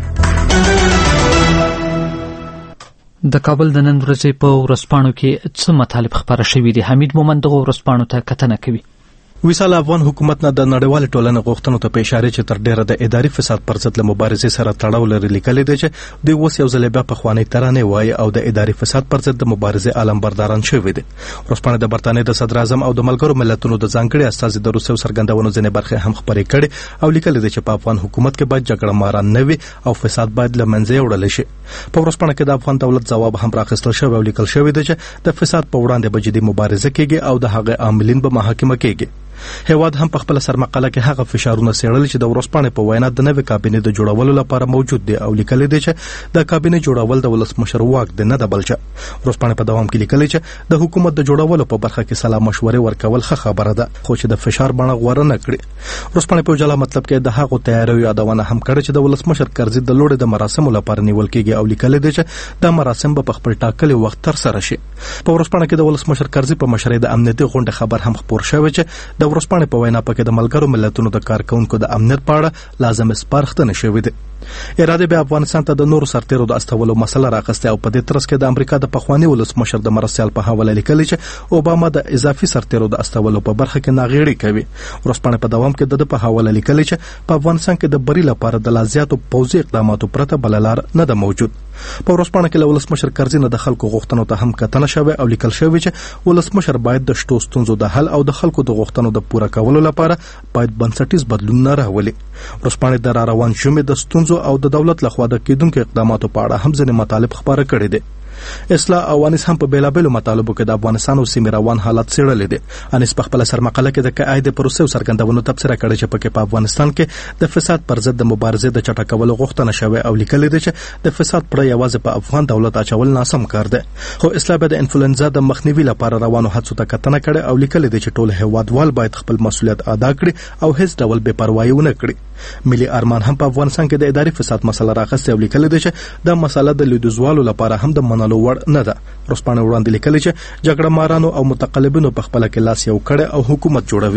د کابل د نن ورځې په ورځپاڼو کې څه مطالب خبره شوي دي؟ حمید مومند دغه ورځپاڼو ته کتنه کوي. ویسال افغان حکومت نه د نړیوال ټولنې غوښتنو ته په اشاره چې تر ډیره د اداري فساد پر ضد له مبارزې سره تړاو لري لیکلي دی چې د اوس یو ځل بیا په خواني ترانه وایي او د اداري فساد پر ضد د مبارزې علمبرداران شوي دي. ورځپاڼه د برتانیې د صدر اعظم او د ملګرو ملتونو د ځانګړي استازي د روسیې څرګندونو ځینې برخې هم خبرې کړي او لیکلي دي چې په افغان حکومت کې باید جګړه ماران نه وي او فساد باید له منځه وړل شي. په ورځپاڼه کې د افغان دولت ځواب هم راخستل شوی او لیکل شوی دی چې د فساد په وړاندې به جدي مبارزه کیږي او د هغه عاملین به محاکمه کیږي. هیواد هم په خپل سرمقاله کې هغه فشارونه سیړل چې د ورځپاڼې په وینا د نوې کابینې د جوړولو لپاره موجود دي او لیکل دي چې د کابینې جوړول د ولسمشر واک دی نه د بلچ. ورځپاڼې په دوام کې لیکلي چې د حکومت د جوړولو په برخه کې سلا مشورې ورکول ښه خبره ده خو چې د فشار بڼه غوړه نه کړي. ورځپاڼې په جلا مطلب کې د هغو تیاریو یادونه هم کړې چې د ولسمشر کرزي د لوړې د مراسمو لپاره نیول کېږي او لیکل دي چې د مراسم په خپل ټاکلي وخت تر سره شي. په ورځپاڼه کې د ولسمشر کرزي په مشرۍ د امنیتي غونډې خبر هم خبر شوی چې د ورځپاڼې په وینا پکې د ملګرو ملتونو د کارکونکو د امنیت په اړه لازم سپارښتنه شوې ده. اراده به افغانستان ته د نورو سرتیرو د استولو مسله راغسته او په دې ترڅ کې د امریکا د پخوانی ولسمشر د مرسیال په حواله لیکلي چې اوباما د اضافي سرتیرو د استولو په برخه کې ناغېړي کوي. ورځپاڼه په دوام کې د په حواله لیکلي چې په افغانستان کې د بری لپاره د لازیاتو پوځي اقداماتو پرته بل لار نه ده موجود. په ورځپاڼه کې له ولسمشر کرزي نه د خلکو غوښتنو ته هم کتنه شوې او لیکل شوی چې ولسمشر باید د شتو ستونزو د حل او د خلکو د غوښتنو د پوره کولو لپاره باید بنسټیز بدلونونه راولي. ورځپاڼه د روان ژمي د ستونزو او د دولت لخوا د کېدونکو اقداماتو په اړه هم ځینې مطالب خبره کړي دي. اصلاح او انیس هم په بیلابېلو مطالبو کې د افغانستان او سیمې روان حالت څېړلي دي. انیس په خپل سرمقاله کې د قاعد پروسې څرګندونو تبصره کړې چې پکې په افغانستان کې د فساد پر ضد د مبارزې د چټکولو غوښتنه شوې او لیکلي دي چې د فساد پر یوازې په افغان دولت اچول ناسم کار دی. خو اصلاح به د انفلوئنزا د مخنیوي لپاره روانو هڅو ته کتنه کړې او لیکلي دي چې ټول هیوادوال باید خپل مسؤلیت ادا کړي او هیڅ ډول بې پروايي ونه کړي. ملي ارمان هم په افغانستان کې د اداري فساد مسله راغسته او لیکلي دي چې د مسله د لیدوزوالو لپاره هم د منلو وړ نه ده. ورځپاڼه وړاندې لیکلي چې جګړه مارانو او متقلبینو په خپل کې لاس یو کړي او حکومت جوړوي.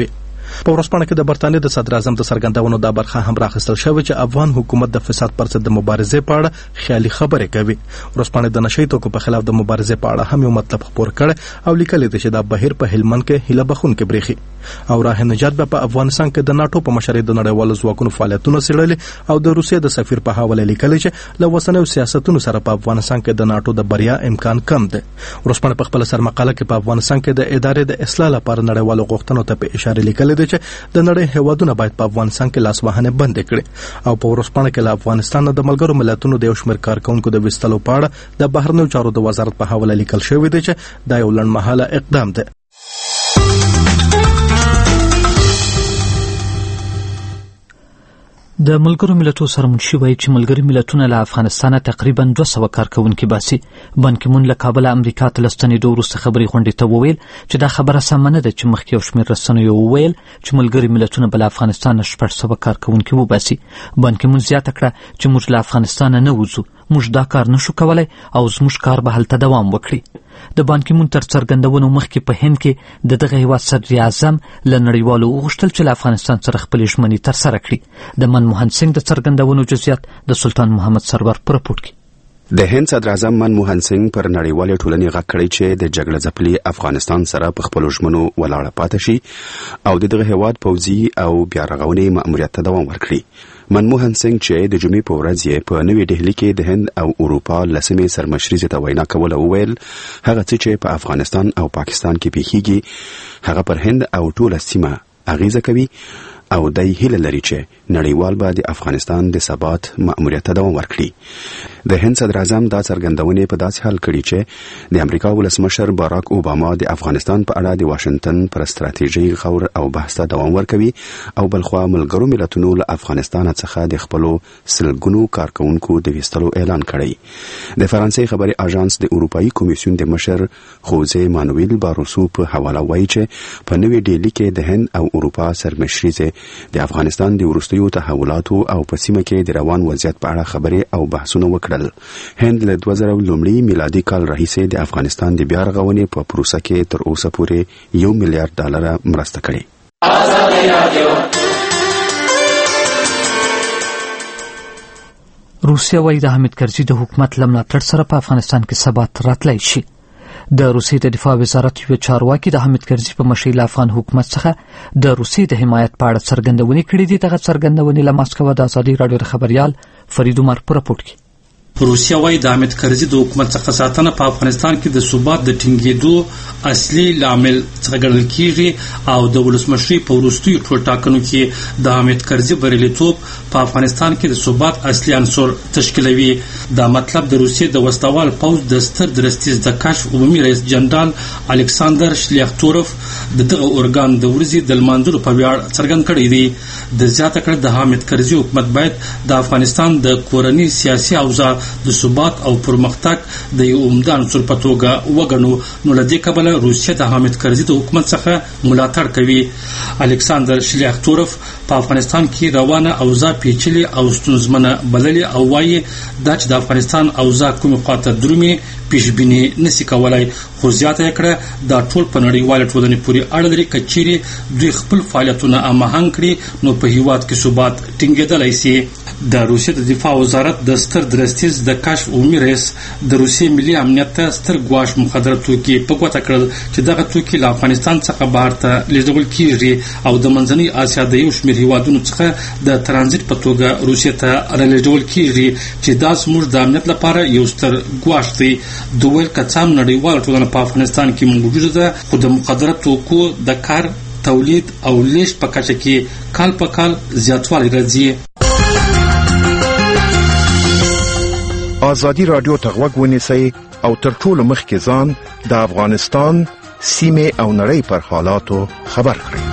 په ورځپاڼه کې د برتانیې د صدر اعظم د څرګندونو دا برخه هم راخیستل شوې چې افغان حکومت د فساد پر ضد د مبارزې په اړه خیالي خبرې کوي. ورځپاڼه د نشئی توکو په خلاف د مبارزې په اړه هم یو مطلب خپور کړ او لیکلي دي چې دا بهیر په هلمند کې هیله بخونکې بریښي او راه نجات به په افغانستان کې د ناتو په مشرۍ د نړیوالو ځواکونو فعالیتونه څېړلي او د روسیې د سفیر په حواله لیکلي چې له اوسنیو سیاستونو سره په افغانستان کې د ناتو د بریا امکان کم دی. ورځپاڼه په خپل سرمقاله کې په افغانستان کې د ادارې د اصلاح لپاره نړیوالو غوښتنو ته په اشاره لیکلي دي چې د نړۍ هیوادونه باید په افغانستان کې لاسوهنه بند کړي او په ورځپاڼه کې له افغانستان د ملګرو ملتونو د یو شمېر کارکونکو د وستلو په اړه د بهرنیو چارو د وزارت په حواله لیکل شوی دی چې دا یو لنډمهاله اقدام دی. د ملګرو ملتونو سرمنشي وایي چې ملګري ملتونه له افغانستانه تقریبا دوه سوه کارکونکي باسي. بان کی مون له کابل امریکا ته لستنېدو وروسته خبري غونډې ته وویل چې دا خبره سمه نه ده چې مخکې یو شمېر رسنیو وویل چې ملګري ملتونه به له افغانستانه شپږ سوه کارکونکي وباسي. بان کی مون زیاته کړه چې موږ له افغانستانه نه وځو، موږ دا کار نشو کولای او زموږ کار به هلته دوام وکړي. د بان کی مون تر څرګندونو مخکې په هند کې د دغه هیواد صدر اعظم له نړیوالو وغوښتل چې له افغانستان سره خپلې ژمنې ترسره کړي. د منموهن سنګ د څرګندونو جزئیات د سلطان محمد سرور په رپورټ کې. د هند صدر اعظم منموهن سنګ پر نړیوالې ټولنې غږ کړی چې د جګړه ځپلي افغانستان سره په خپلو ژمنو ولاړه پاتې شي او د دغه هیواد پوځي او بیا رغونې مأموریت ته دوام ورکړي. منموهن سنګ چې د جمعې په ورځ یې په نوې ډهلي کې د هند او اروپا لسمې سرمشري ته وینا کوله وویل هغه څه چې په افغانستان او پاکستان کې پیښیږي هغه پر هند او ټوله سیمه اغیزه کوي او دای هیله لري چې نړیوال به د افغانستان د ثبات مأموریت ته دوام ورکړي. د هند صدر اعظم دا څرګندونې په داسې حال کړي چې د امریکا ولسمشر باراک اوباما د افغانستان په اړه د واشنگټن پر ستراتیژي غور او بحث ته دوام ورکوي او بلخوا ملګرو ملتونو له افغانستان څخه د خپلو سلګونو کارکونکو د ویستلو اعلان کړی. د فرانسې خبري اژانس د اروپאי کمیسیون د مشر خوزه مانویل باروسو په حواله وایي چې په نوې ډیلی کې د هند او اروپا سرمشري د افغانستان د وروستیو تحولاتو او په سیمه کې د روان وضعیت په اړه خبرې او بحثونه وکړل. هند له دوه زره لومړي میلادي کال راهیسې د افغانستان د بیا رغونې په پروسه کې تر اوسه پورې یو میلیارډ ډالر مرسته کړې. روسیه وايي د حامد کرزي د حکومت له ملاتړ سره په افغانستان کې ثبات راتلی شي. د روسیې د دفاع وزارت یو چارواکي د حامد کرزي په مشرۍ له افغان حکومت څخه د روسیې د حمایت په اړه څرګندونې کړې دي. دغه څرګندونې له ماسکو د ازادي راډیو د خبريال فرید عمر په رپورټ کې. روسیا وايي د حامد کرزي د حکومت څخه ساتنه په افغانستان کې د ثبات د ټینګېدو اصلي لامل څخه ګڼل کېږي او د ولسمشرۍ په وروستیو ټول ټاکنو کې د حامد کرزي بریالیتوب په افغانستان کې د ثبات اصلي عنصر تشکیلوي. دا مطلب د روسیې د وسلوال پوځ د ستر درستیز د کشف عمومي رئیس جنرال الکساندر شلیختوروف د دغه ارګان د ورځې د لمانځلو په ویاړ څرګند کړی دی. د زیاته کړه د حامد کرزي حکومت باید د افغانستان د کورني سیاسي اوضاع د ثبات او پرمختګ د یو عمده عنصر په توګه وګڼو. نو له دې کبله روسیه د حامد کرزي د حکومت څخه ملاتړ کوي. الکساندر شلیختوروف په افغانستان کې روانه اوضاع پیچلې او ستونزمنه بللې او وایي دا چې د افغانستان اوضاع کومې خواته درومي پیشبیني نسی کولای. خو زیاته کړه دا ټول په نړیواله ټولنې پورې اړه لري که چیرې دوی خپل فعالیتونه هماهنګ کړي نو په هیواد کې ثبات ټینګېدلی سي. د روسیې د دفاع وزارت د ستر درستیز د کشف عمومي رئیس د روسیې ملي امنیت ته ستر ګواښ مخدره توکي په ګوته کړل چې دغه توکي له افغانستان څخه بهر ته لیږدول کېږي او د منځنۍ اسیا د یو شمېر هیوادونو څخه د ترانزیت په توګه روسیې ته رالیږدول کېږي چې دا زموږ د امنیت لپاره یو ستر ګواښ دی. د ویل که څه هم نړیواله ټولنه په افغانستان کې موجوده ده خو د مخدره توکو د کار تولید او لیږد په کچه کې کال په کال زیاتوالی راځي. ازادي راډیو ته غوږ ونیسئ او تر ټولو مخکې ځان د افغانستان سیمې او نړۍ پر حالاتو خبر کړئ.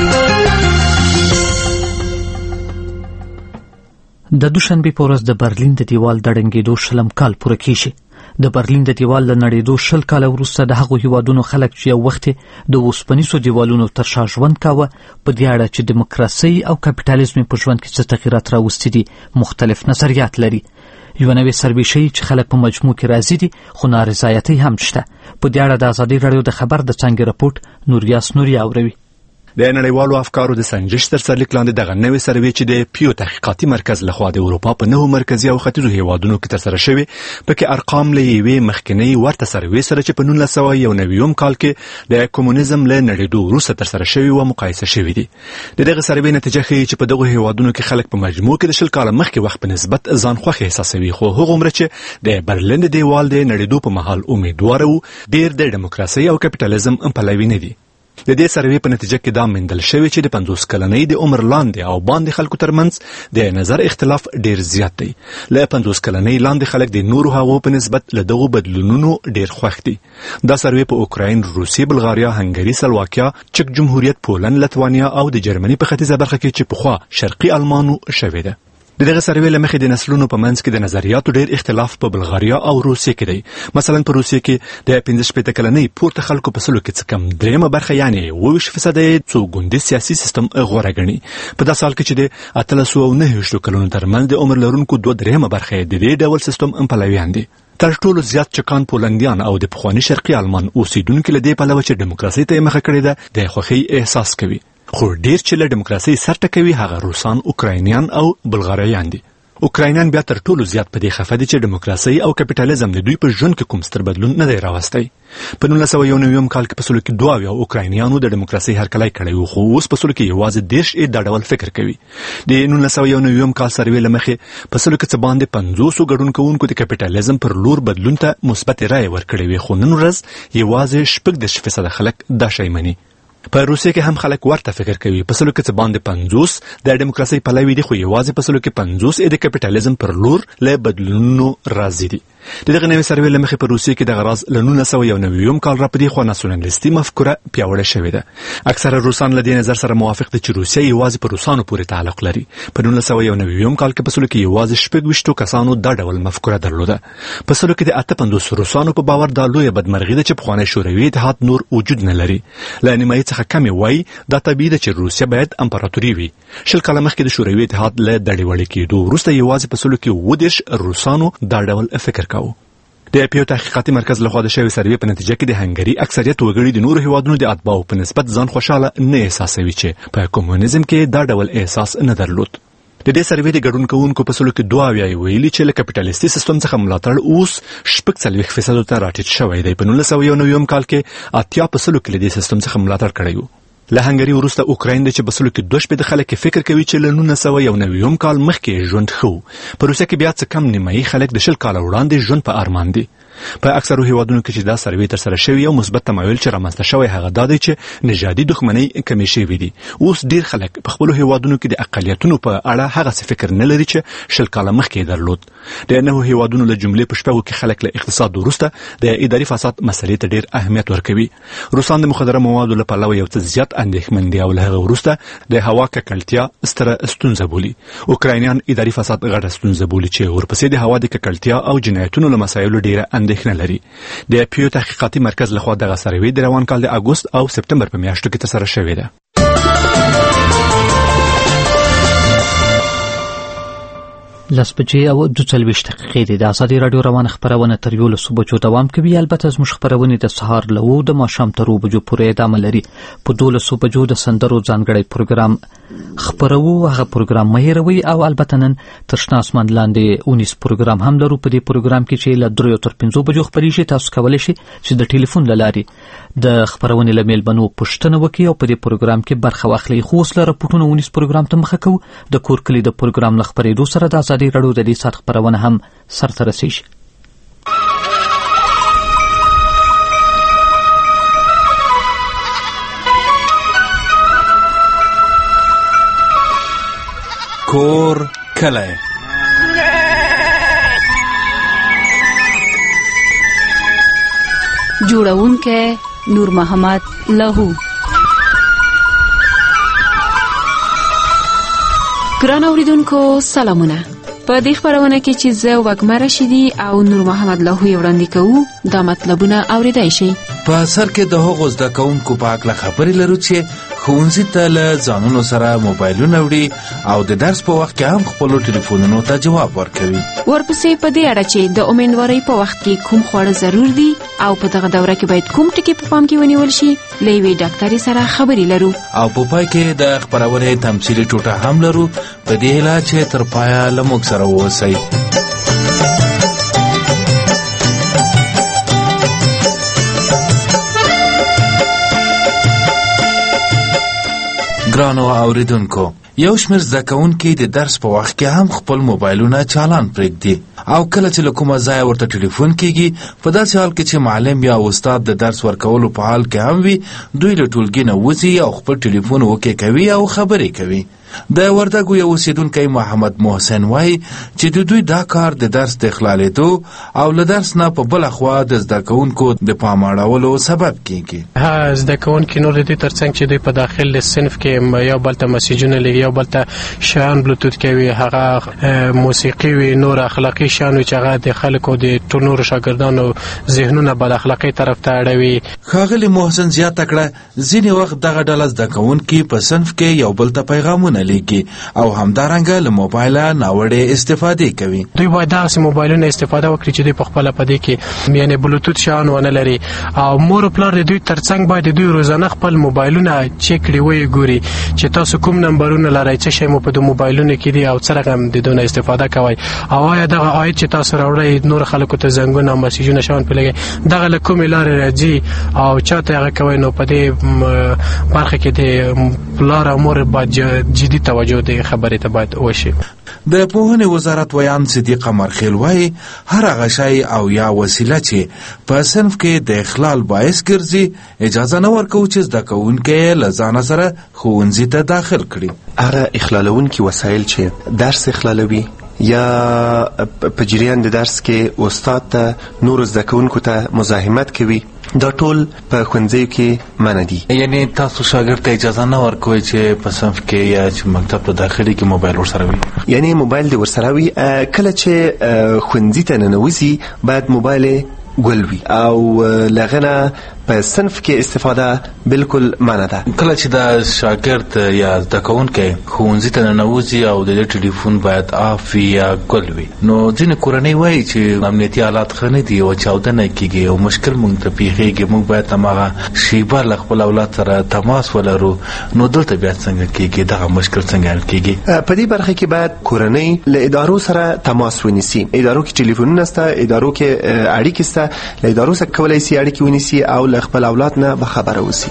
د دوشنبه په ورځ د برلین د دیوال د ړنګېدو شلم کال پوره کیږي. د برلین د دیوال له نړېدو شل کاله وروسته د هغو هیوادونو خلک چې یو وخت د اوسپنیزو دیوالونو تر شا ژوند کاوه په دې اړه چې دیموکراسي او کاپیټالیزم په ژوند کې څه تغیرات راوستي دي مختلف نظریات لري. یو نوې سروې ښیي چې خلک په مجموع کې راضي دي خو نارضایتۍ هم شته. په دې اړه د ازادي راډیو د خبر د څانګې رپورټ نوریاس نوري اوروي. د نړیوالو افکارو د سنجش تر سرلیک لاندې دغه نوې سروې چې د پیو تحقیقاتي مرکز لخوا د اروپا په نهو مرکزي او ختیځو هیوادونو کې ترسره شوې پکې ارقام له یوې مخکنۍ ورته سروې سره چې په نولس سوه یو نوي کال کې د کمونیزم له نړېدو وروسته ترسره شوې و مقایسه شوې دي. د دغه سروې نتیجه ښیي چې په دغو هیوادونو کې خلک په مجموع کې د شل کاله مخکې وخت په نسبت ځان خوښ احساسوي، خو هغومره چې د برلین د دیوال د نړېدو په مهال امیدواره وو ډېر د ډیموکراسۍ او کپیټالیزم پلوي نه دي. د دې سروې په نتیجه کې دا موندل شوی چې د پنځوس کلنۍ د عمر لاندې او باندې خلکو ترمنځ د نظر اختلاف ډیر زیات دی. له پنځوس کلنۍ لاندې خلک د نورو هغو په نسبت له دغو بدلونونو ډیر خوښ دي. دا سروې په اوکراین، روسیې، بلغاریا، هنګري، سلواکیا، چک جمهوریت، پولند، لتوانیا او د جرمني په ختیځه برخه کې چې پخوا شرقي المانو شوې ده. د دغه سروې له مخې د نسلونو په منځ کې د نظریاتو ډیر اختلاف په بلغاریا او روسیې کې دی. مثلا په روسیې کې د پنځه شپېته کلنۍ پورته خلکو په سلو کې څه کم درېیمه برخه یعنې اوه ویشت فیصده یې څو ګوندیز سیاسي سیستم غوره ګڼي. په داسې حال کې چې د اتلس سوه او نهه ویشتو کلونو ترمنځ د عمر لرونکو دوه درېیمه برخه یې د دې ډول سیستم پلویان دي. تر ټولو زیات چکان پولندیان او د پخواني شرقي آلمان اوسیدونکي له دې پلوه چې ډیموکراسۍ ته یې مخه کړې ده د خوښۍ احساس کوي. خو ډیر چې له ډیموکراسۍ سر ټکوي هغه روسان، اوکراینیان او بلغاریان دي. اوکراینیان بیا تر ټولو زیات په دې خفه دي چې ډیموکراسۍ او کپیټالیزم د دوی په ژوند کې کوم ستر بدلون نه دی راوستی. په نولس سوه یو نوي کال کې په سلو کې دوه اویا اوکراینیانو د ډیموکراسۍ هرکلی کړی و، خو اوس په سلو کې یوازې دېرش یې دا ډول فکر کوي. د نولس سوه یو نوي کال سروې له مخې په سلو کې څه باندې پنځوسو ګډون کوونکو د کپیټالیزم پر لور بدلون ته مثبتې رایې ورکړې وې، خو نن ورځ یوازې شپږ دېرش فیصده خلک دا شی مني. په روسیې کې هم خلک ورته فکر کوي. په سلو کې څه باندې پنځوس د ډیموکراسۍ پلوي دي، خو یوازې په سلو کې پنځوس یې د کپیټالیزم پر لور له بدلونونو راضي دي. د دغه نوې سروې له مخې په روسیې کې دغه راز له نولس سوه یو نوي کال راپدې خوا ناسیونالیستي مفکوره پیاوړې شوې ده. اکثره روسان له دې نظر سره موافق دي چې روسیه یوازې په روسانو پورې تعلق لري. په نولس سوه یو نوي کال کې په سلو کې یوازې شپږ ویشتو کسانو دا ډول مفکوره درلوده. په سلو کې د اته پنځوس روسانو په باور دا لویه بدمرغي ده چې پخوانی شوروي اتحاد نور وجود نه لري. له نیمایي څخه کمې وایي دا طبیعي ده چې روسیه باید امپراتوري وي. شل کاله مخکې د شوروي اتحاد له دړې وړې کېدو وروسته یوازې په سلو کې اووه دېرش روسانو دا ډول فکر کاوه. د پیو تحقیقاتي مرکز لخوا د شوې سروې په نتیجه کې د هنګري اکثریت وګړي د نورو هیوادونو د اتباعو په نسبت ځان خوشاله نه احساسوي چې په کمونیزم کې دا ډول احساس نه درلود. د دې سروې د ګډون کوونکو په سلو کې دوه اویا ویلي چې له کپیټالیستي سیستم څخه ملاتړ اوس شپږ څلوېښت فیصدو ته راټیټ شوی دی. په نولس سوه یو نوي کال کې اتیا په سلو کې له دې سیستم څخه ملاتړ کړی و. له هنګري وروسته اوکراین دی چې په سلو کې دوه شپېته خلک فکر کوي چې له نولس سوه یو نوي کال مخکې ژوند ښه و. په روسیه کې بیا څه کم نیمایي خلک د شل کاله وړاندې ژوند په ارمان دي. په اکثرو هیوادونو کې چې دا سروې ترسره شوې یو مثبت تمایل چې رامنځته شوی هغه دا دی چې نژادي دښمنۍ کمې شوې دي. اوس ډیر خلک په خپلو هیوادونو کې د اقلیتونو په اړه هغسې فکر نه لري چې شل کاله مخکې درلود. د نهو هیوادونو له جملې په شپږو کې خلک له اقتصاد وروسته د اداري فساد مسلې ته ډیر اهمیت ورکوي. روسان د مخدره موادو له پلوه یو څه زیات اندېښمن دي او له هغه وروسته د هوا ککړتیا ستره ستونزه بولي. اوکراینیان اداري فساد غټه ستونزه بولي چې ورپسې د هوا د ککړتیا او جنایتونو له مسایلو ډیره اندېښنه لري. د پیو تحقیقاتي مرکز لخوا دغه سروې د روان کال د اګوست او سپتمبر په میاشتو کې ترسره شوې ده. لس بجې او دوه څلوېښت دقیقې دي. د ازادي راډیو روانه خپرونه تر یولسو بجو دوام کوي. البته زموږ خپرونې د سهار له اوو د ماښام تر اوو بجو پورې ادامه لري. په دولسو بجو د سندرو ځانګړی پروګرام خپرو، هغه پروګرام مه هېروئ. او البته نن تر شنه اسمان لاندې اونیس پروګرام هم لرو. په دې پروګرام کې چې له دریو تر پنځو بجو خپرېږي، تاسو کولی شئ چې د ټلیفون له لارې د خپرونې له میلمنو پوښتنه وکړئ او په دې پروګرام کې برخه واخلئ. خو اوس له راپورټونو اونیس پروګرام ته مخه کوو. د کور کلي د پروګرام له خپرېدو سره د ازادي راډیو د دې ساعت خپرونه هم سرته رسېږي. کور کلی جوړونکی نور محمد لاهو. ګران اوریدونکو سلامونه. په دې خبرونه کې چې زه وګمه رشیدي او نور محمد لاهو وړاندې کوو دا مطلبونه اوریدای شي. په اثر کې د هغو زده کوونکو په اړه خبرې لرو چې ښوونځي ته له ځانونو سره موبایلونه وړي او د درس په وخت کې هم خپلو ټلیفونونو ته جواب ورکوي. ورپسې په دې اړه چې د امیندوارۍ په وخت کې کوم خواړه ضرور دي او په دغه دوره کې باید کوم ټکي په پام کې ونیول شي له یوې ډاکټرې سره خبرې لرو او په پای کې د خپرونې تمثیلي ټوټه هم لرو په دې هیله چې تر پایه له موږ سره واوسئ. ګرانو اوریدونکو، یو شمېر زده کوونکي د درس په وخت کې هم خپل موبایلونه چالان پرېږدي او کله چې له کومه ځایه ورته ټلیفون کېږي په داسې حال کې چې معلم یا استاد د درس ورکولو په حال کې هم وي، دوی له ټولګي نه وځي او خپل ټلیفون وکې کوي او خبرې کوي. د وردګو یو اوسیدونکی محمد محسن وایي چې د دوی دا کار د درس د اخلالېدو او له درس نه په بله خوا د زده کوونکو د پام اړولو سبب کېږي. ها زده کوونکي نور د دې ترڅنګ چې دوی په داخل صنف کې یو بل ته مسیجونه لګي، یو بل ته شیان بلوتوت کوي، هغه موسیقي وي، نور اخلاقي شیان چې هغه د خلکو د ټول نورو شاګردانو ذهنونه بد اخلاقي طرف ته اړوي. ښاغلي محسن زیاته کړه ځینې وخت دغه ډله زده کوونکي په صنف کې یو بل ته پیغامونه لیکي او همدارنګه له موبایله ناوړې استفادې کوي. دوی باید داسې موبایلونه استفاده وکړي چې دوی په خپله په دې کې یعنې بلوتوت شیان ونه لري او مور و پلار د دوی ترڅنګ باید دوی روزانه خپل موبایلونه چک کړي، ویې ګوري چې تاسو کوم نمبرونه لرئ، څه شی مو په د موبایلونو کې دي او څه رقم د دوی نه استفاده کوئ او آیا دغه عاید چې تاسو راوړئ نور خلکو ته زنګونه او مسیجونه شیان پرې لګئ دغه له کومې لارې راځي او چا ته هغه کوئ. نو په دې برخه کې د پلار او مور باید جدي توجه د خبرې ته باید وشي. د پوهنې وزارت ویان صدیق مرخیل وایي هر هغه شی او یا وسیله چې په صنف کې د اخلال باعث ګرځي اجازه نه ورکوو چې زده کوونکي له ځانه سره ښوونځي ته داخل کړي. هغه اخلالونکي وسایل چې درس اخلالوي یا په جریان د درس کې استاد ته نور زده کوونکو ته مزاحمت کوي، دا ټول په ښوونځیو کې منع دي. یعنی تاسو شاګرد ته اجازه نه ورکوئ چې په صنف کې یا چې مکتب ته داخلي کې موبایل ورسره وي؟ یعنی موبایل دې ورسره وي، کله چې ښوونځي ته ننوځي باید موبایل ګل وي او له هغه نه په صنف کې استفاده بالکل منع ده. کله چې د شاګرد یا زده کوونکی ښوونځي ته ننوځي او د دې ټلیفون باید آف وي یا ګل وي، نو ځینې کورنۍ وایي چې امنیتي حالات ښه نه دي او چاودنه کېږي او مشکل موږ ته پیښیږي، موږ باید هماغه شیبه له خپل اولاد سره تماس ولرو. نو دلته بیا څنګه کېږي، دغه مشکل څنګه حل کېږي؟ په دې برخه کې باید کورنۍ له ادارو سره تماس ونیسي. ادارو کې ټلیفونونه شته، ادارو کې اړیکې شته، له ادارو سره کولی شي اړیکې ونیسي او له خپل اولاد نه به خبره وسی.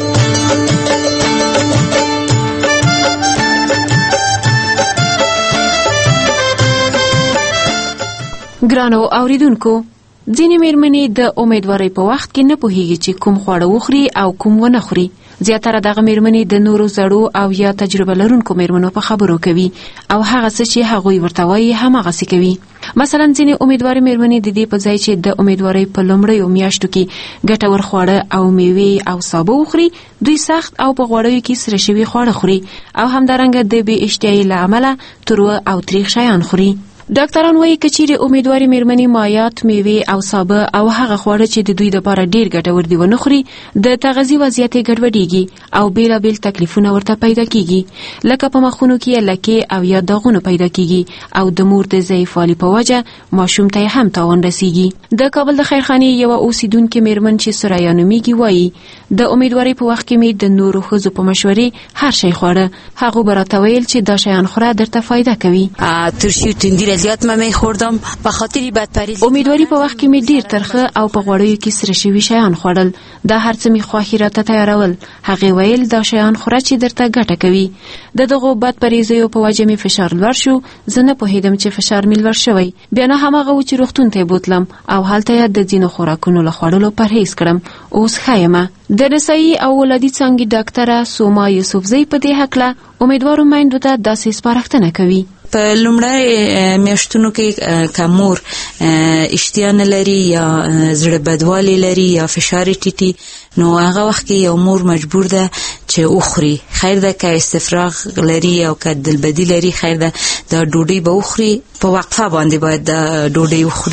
ګرانو اوریدونکو، ځینې مېرمنې د امیدوارۍ په وخت کې نه پوهیږي چې کوم خواړه وخوري او کوم ونه خوري. زیاتره دغه مېرمنې د نورو زړو او یا تجربه لرونکو مېرمنو په خبرو کوي او هغه څه چې هغوی ورته وایي هماغسې کوي. مثلا ځینې امیدوارې مېرمنې د دې په ځای چې د امیدوارۍ په لومړیو میاشتو کې ګټور خواړه او میوې او سابه وخوري، دوی سخت او په غوړیو کې سره شوي خواړه خوري او همدارنګه د بې اشتهایۍ له امله تروه او تریخ شیان خوري. ډاکټران وایي که چیرې امیدوارې مېرمنې مایعات، میوې او سابه او هغه خواړه چې د دوی لپاره ډېر ګټور دي ونه خوري، د تغذي وضعیت یې ګډوډېږي او بېلابېل تکلیفونه ورته پیدا کېږي، لکه په مخونو کې یې لکې او یا داغونه پیدا کېږي او د مور د ضعیفوالي په وجه ماشوم ته هم تاوان رسیږي. د کابل د خیرخانې یوه اوسیدونکې مېرمن چې سریا نومیږي وایي د امیدوارۍ په وخت کې مې د نورو ښځو په مشورې هر شی خوړه. هغو به راته ویل چې دا شیان خوره درته فایده کوي. ترشي تندي زیات مې خوردم په خاطر بدپریزي. امیدواري په وخت کې مې ډیر ترخه او په غوړیو کې سره شوي شیان خوړل. دا هر څه مې خوښې راته تیارول. هغې ویل دا شیان خوره چې درته ګټه کوي. د دغو بدپریزیو په وجه مې فشار لوړ شو. زه نه پوهېدم چې فشار مې لوړ شوی. بیا نه هماغه و چې روغتون ته یې بوتلم او هلته یې د ځینو خوراکونو له خوړلو پرهیز کړم. اوس ښه یم. د نسایي او ولادي څانګې ډاکټره سوما یوسفزۍ په دې هکله امیدوارو میندو ته داسې سپارښتنه کوي. په لومړی میاشتونو کې که مور اشتها نه لري یا زړه بدوالی لري یا فشار ټیټي، نو هغه وخت کې یو مور مجبور ده چې وخوري. خیر ده که استفراغ لري او که دلبدي لري، خیر ده د ډوډۍ به وخوري، په وقفه باندې باید د ډوډۍ وخوري.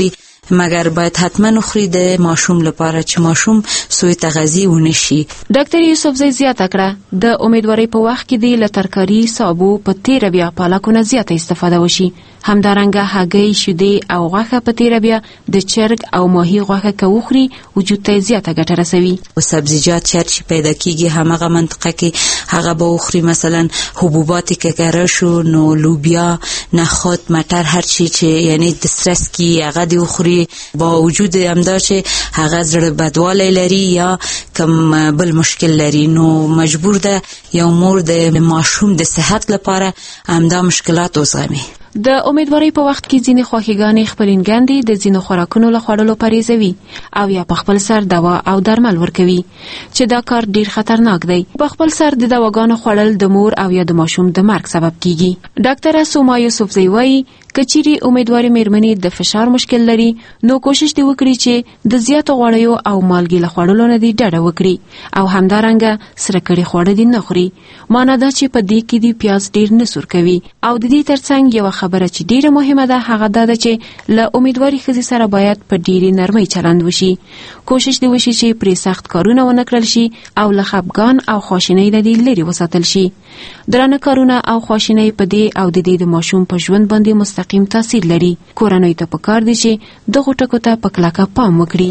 مګر باید حتما وخوري د ماشوم لپاره چې ماشوم سوی تغذیه ونشي. ډاکټر یوسفزۍ زیاته کړه د امیدوارۍ په وخت کې د له ترکاري سابو په تیره بیا پالکو نه زیاته استفاده وشي. همدارنګه هګۍ، شیدې او غوښه په تیره بیا د چرګ او ماهي غوښه که وخوري وجود ته زیاته ګټه رسوي. او سبزیجات چې پیدا کیږي همغه منطقه کې هغه به وخوري. مثلا حبوبات که کره شو نو لوبیا، نخود، مټر، هر چی چې یعنی د استرس کی هغه دی وخوري. با وجود همدا چې هغه زړه بدوالی لري یا کم بل مشکل لري نو مجبور ده یو مور د ماشوم د صحت لپاره همدا مشکلات وزغمي. د امیدوارۍ په وخت کې ځینې خوښیګانې خپلینګاندې د ځینو خوراکونو له خوړلو پرهیزوي او یا په خپل سر دوا او درمل ورکوي چې دا کار ډیر خطرناک دی. په خپل سر د دواګانو خوړل د مور او یا د ماشوم د مرګ سبب کیږي. ډاکټره سوما یوسفزۍ وایي کچيري امیدواري مېرمنې د فشار مشکل لري نو کوشش دی وکړي چې د زیاتو غوړیو او مالګې له خوړلو نه دی ډډه وکړي او همدارنګه سره کړي خواړه دي نه خوري. معنی دا چې په دې کې دی پیاز ډیر نه سور کوي. او د دې ترڅنګ یو خبره چې ډیره مهمه ده هغه دا ده چې له امیدواري ښځې سره باید په ډیرې نرمۍ چلند وشي. کوشش دی وشي چې پرې سخت کارونه ونه کړل شي او له خپګان او خواشینۍ نه دی لرې وساتل شي. درانه کارونه او خواشینۍ په دې او د دې د ماشوم په ژوند باندې مستقیم تاثیر لري. کورنۍ ته پکار دي چې دغه ټکو ته په کلکه پام وکړي.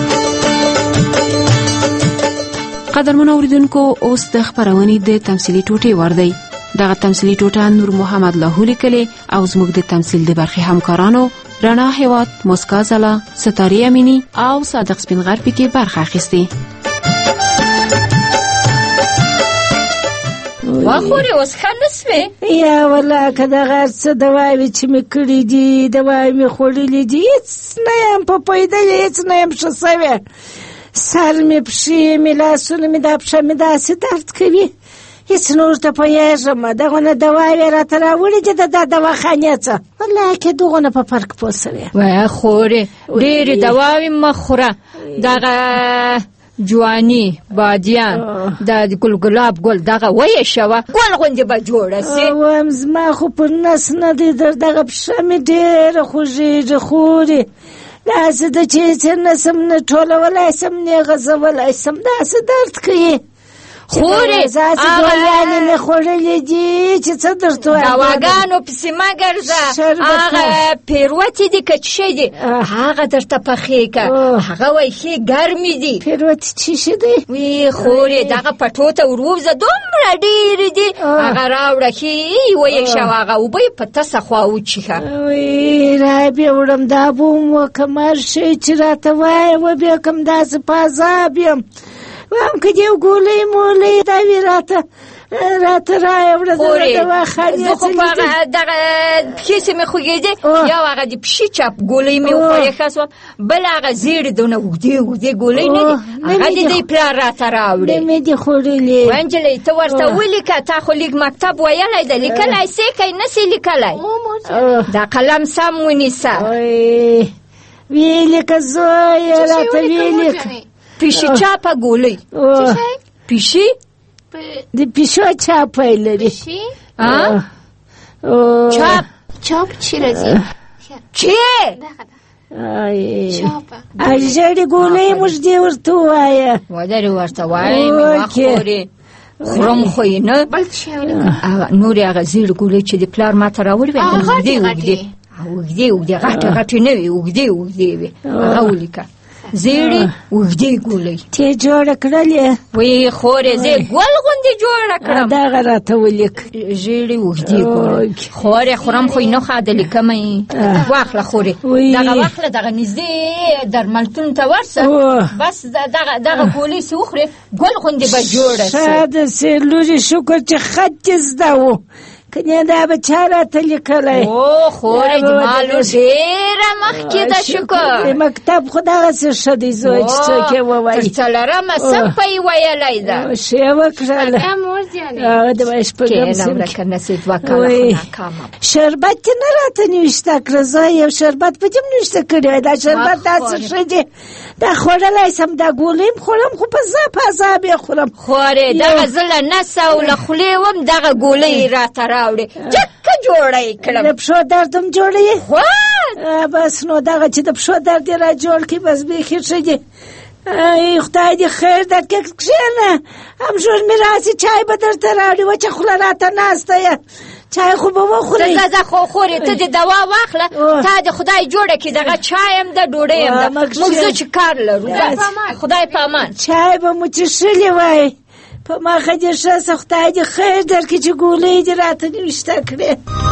قدرمن اوریدونکو اوس د خبرونې د تمثيلي ټوټې ور دی. دغه تمثيلي ټوټه نور محمد لاهو لیکلې او زموږ د تمثيل د برخې همکارانو رڼا هیواد، مسکا زلا، ستاري امینی او صادق سپینغر پکې برخه اخیسته. واخوري اوس خنسوي یا والله که دغه څه دواوي چې مې کړې دي دواوي مې خوړلې دي هېڅ نه یم په پیدلې هېڅ نه یم ښه سوې. سر مې پښې مې لاسونه مې دا پښه مې داسې درد کوي هېڅ نه ورته پوهېږم. دغونه دواوې راته راوړي دي د دا دواخانې څه والله کې دغونه په فرق پوه سوې. وای خورې ډېرې دواوې مه خوره. دغه جوانی بادیان د ګلګلاب ګل دغه وایې شوه ګل غوندې به جوړه سي. وایم زما خو پر نس نه دی در دغه پښه مې ډېره خوږېږي خورې داسې ده چې هېڅ نسم نه ټولولی سم نه غځولی سم داسې درد کوي. خورې داسې ګولیانې مې خوړلې دي چې څه درته وایم دواګانو پسې مه ګرځه. هغه پیروتې دي که څه دي هغه درته پخې که هغه وایي ښې ګرمې دي. پیروتې څه شي دی؟ وی خورې دغه پټو ته ورووځه دومره ډېرې دي هغه راوړه ښې ویې شوه هغه اوبه یې په تسه خوا وچښه. وی رابې وړم دا به م وکم هر شی چې راته وایه وبیا کوم داسې په عذاب یم وایم که دې ګولۍ مولۍ دا وي راته راته راوړه د دواخانې زه خو په هغه دغه پښې چې مې خوږېدې یو هغه د پښې چپ ګولۍ مې وخوړې ښه سوم بل هغه زیړې دونه اوږدې اوږدې ګولۍ نه دي هغه د دې پلار راته راوړې. مې دې خوړلې وایي نجلۍ ته ورته ولیکه تا خو لیک مکتب ویلی ده لیکلی سې که یې نسې لیکلی دا قلم سم ونیسه. ویې لیکه زویه راته ویې لیکه پیشي چاپه ګولۍ پیشي د پیشو چاپه یې لري چاپ چاپ چی راځي چی ژړې ګولۍ موږ دې ورته ووایه ودرې ورته وایې مې وخورې خورم خو یې نه نورې هغه زیړ ګولۍ چې د پلار ما ته راوړې وې اوږدې اوږدې اوږدې اوږدې غټې غټې نه وې اوږدې اوږدې وې هغه ولیکه زیړې اوږدې ګولۍ تې جوړه کړلې وی خورې زه ګل غوندې جوړه کړم دغه راته ولیک زیړې اوږدې ګولۍ خورې خورم خو یې نه ښه د لیکمه واخله خورې دغه واخله دغه نږدې درملتون ته ورسه بس دغه دغه ګولۍ چې وخورې ګل غوندې به جوړه سي. ښه داسې لورې شکر چې خط دې زده و کنه دا به چا راته لیکلی او خورې زما لور ډېره مخکې ده شکر مکتب خو دغسې ښه دی زوی چې څوک یې ووایي تر څلرمه صفه یې ویلی ده ښې وکړله هغه د وایي شپږم صنف کې نسې دوه کاله خو ناکامه شربت یې نه راته نوشته کړه زه یو شربت په دې م نوشته کړی وای دا شربت داسې ښه دی دا خوړلی سم دا ګولۍ م خورم خو په زه په عذاب یې خورم. خورې دغه زه له نس او له خولې وم دغه ګولۍ راته راوړې جکه جوړه یې کړم د پښو درد هم جوړه یې خوا بس نو دغه چې د پښو درد یې را جوړ کړي بس بیخي ښه دي. ای خدای دې خیر درکړي. کښېنه همژور مې راسي چای به درته راوړي. وچه خوله راته ناسته یې چای خو به وخورئ. ته ځه خو خورې ته دې دوا واخله. تا دې خدای جوړه کړي دغه چای هم ده ډوډۍ هم ده. موږ ځو چې کار لرو. خدای په امان. چای به مو څښلي وای. په مخه دې ښه شه. خدای دې خیر درکړي چې ګولۍ دې راته نوشته کړې.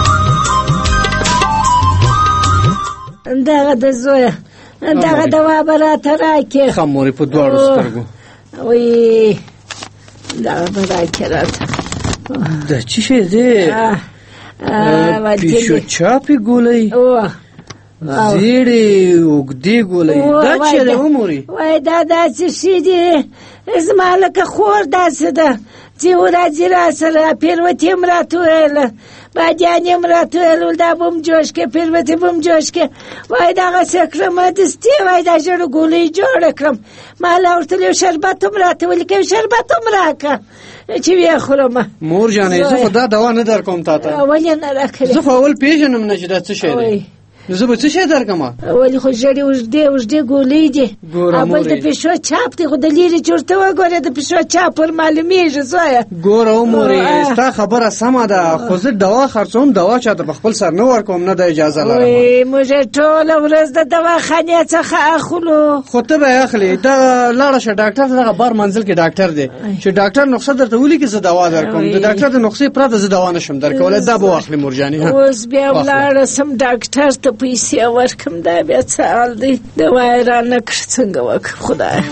دغه د زویه دغه دوا به راته راکړې. ښه مورې په دواړو سترګو. وی دغه به راکړې راته. دا څه شی دی؟ پیشو چاپې ګولۍ، زیړې اوږدې ګولۍ. دا څه دی ومورې؟ وای دا داسې شي دي زما لکه خور داسې ده چې ورځي را سره پیروتې هم راته ویله بادیانې هم راته ویل دا به م جوش کې پیروتې به م جوش کې. وای دغسې کړم دستي وای دا ژړو ګولۍ جوړه کړم. ما لا ورته یو شربت هم راته ولیکه یو شربت هم راکړه چې ویې خورم. مور جانې زه خو دا دوا نه در کوم تا ته. ولې نه راکړې؟ زه خو اول پېژنم نه چې دا څه شی دی. نو زه به څه شی در کړم؟ ولې خو ژړې اوږدې اوږدې ګولۍ دي. اول د پیشو چاپ دی خو د لرې چې ورته وګورې د پیشو چاپ ور معلومېږي زویه. ګوره ومورې ستا خبره سمه ده خو زه دوا خرڅوم دوا چاته په خپل سر نه ورکوم نه د اجازه لرم. وی موږ ټوله ورځ د دواخانې څخه اخلو. خو ته به یې اخلې. دا لاړه شه ډاکټر ته. دغه بار منزل کې ډاکټر دی چې ډاکټر نسخه درته ولیکي زه دوا در کوم. د ډاکټر د نسخې پرته زه دوا نشم در کولی. دا به واخلې مور جانې. اوس بیا ولاړه سم ډاکټر ته پیسې ورکم. دا بیا څه حال دی؟ دوا یې رانه کړه څنګه وکړم خدایه.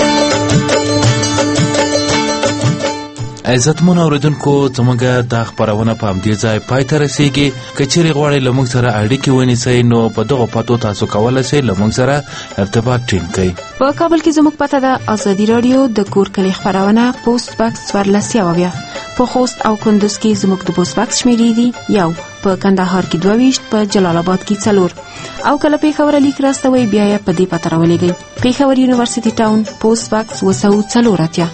عزتمن اوریدونکو زموږ دا خبرونه په همدې ځای پای ته رسیږي. که چیرې غواړئ له موږ سره اړیکې ونیسئ نو په دغو پتو تاسو کولی شئ له موږ سره ارتباط ټینګ کړئ. په کابل کې زموږ پته ده ازادي راډیو د کور کلي خبرونه پوسټ باکس څوارلس یوویشت. په خوست او کندوز کې زموږ د پوسټ باکس شمیرې دي یو، په کندهار کې دوه ویشت، په جلال آباد کې څلور او کله پېښور لیک راستوي بیا یې په دې پته راولېږئ. پېښور یونیورسيټي ټاون پوسټ باکس اوه سوه څلور اتیا.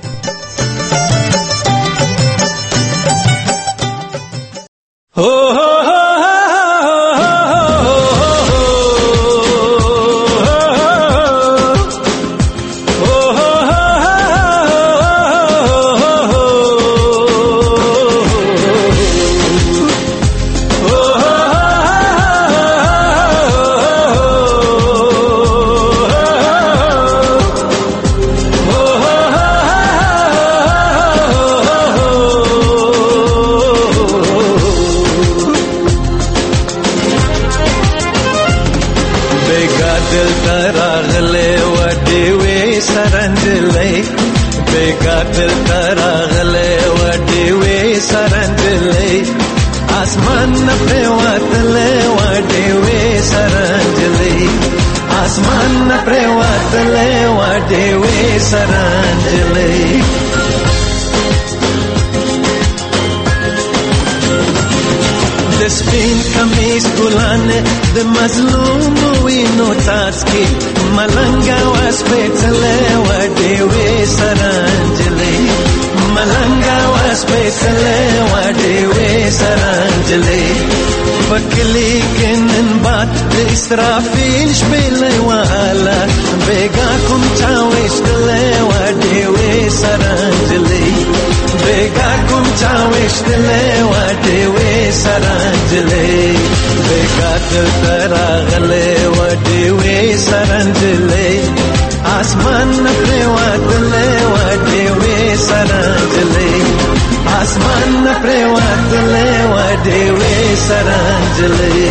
مظلوم وینو تاسکی ملنګا واس پېڅلې وډې وې سرانجلې ملنګا واس پېڅلې وډې وې سرانجلې پکلی کینن بات د اسرافیل شپلې والا بیگا کوم چا وشتلې وډې وې سرانجلې بیگا کوم چا وشتلې وډې وې سرانجلې بیگا تراغلې وډې وې سرانجلې اسمان پر واتلې وډې وې سرانجلې اسمان پر واتلې وډې وې سرانجلې.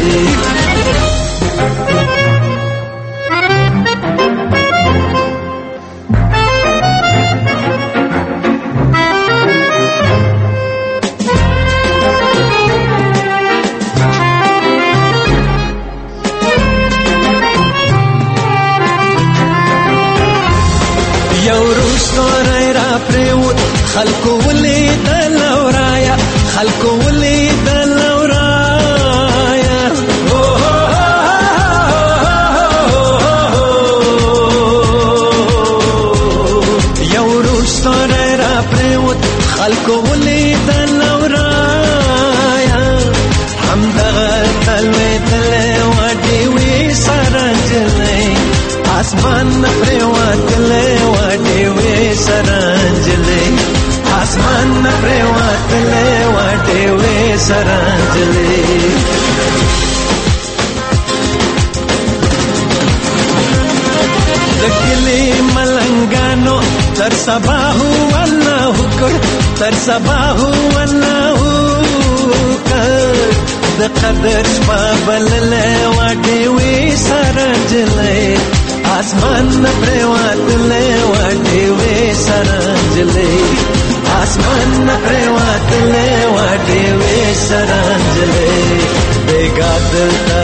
خلکو ولید لورایا خلکو ولید لورایا یو روستاره را پریوت خلکو ولید لورایا همدغه تلوی تلوی وډی وی اسمان پریواتلې واټې وې سرانجلې اسمان پریواتلې واټې وې سرانجلې دکلی ملنګانو تر سبا هو الله کړ تر سبا هو الله کړ د قدر شپه بللې واټې وې سرانجلې اسمان پریواتلې واټې وې سرانجلې اسمان پریواتلې واټې وې سرانجلې بیګا دلته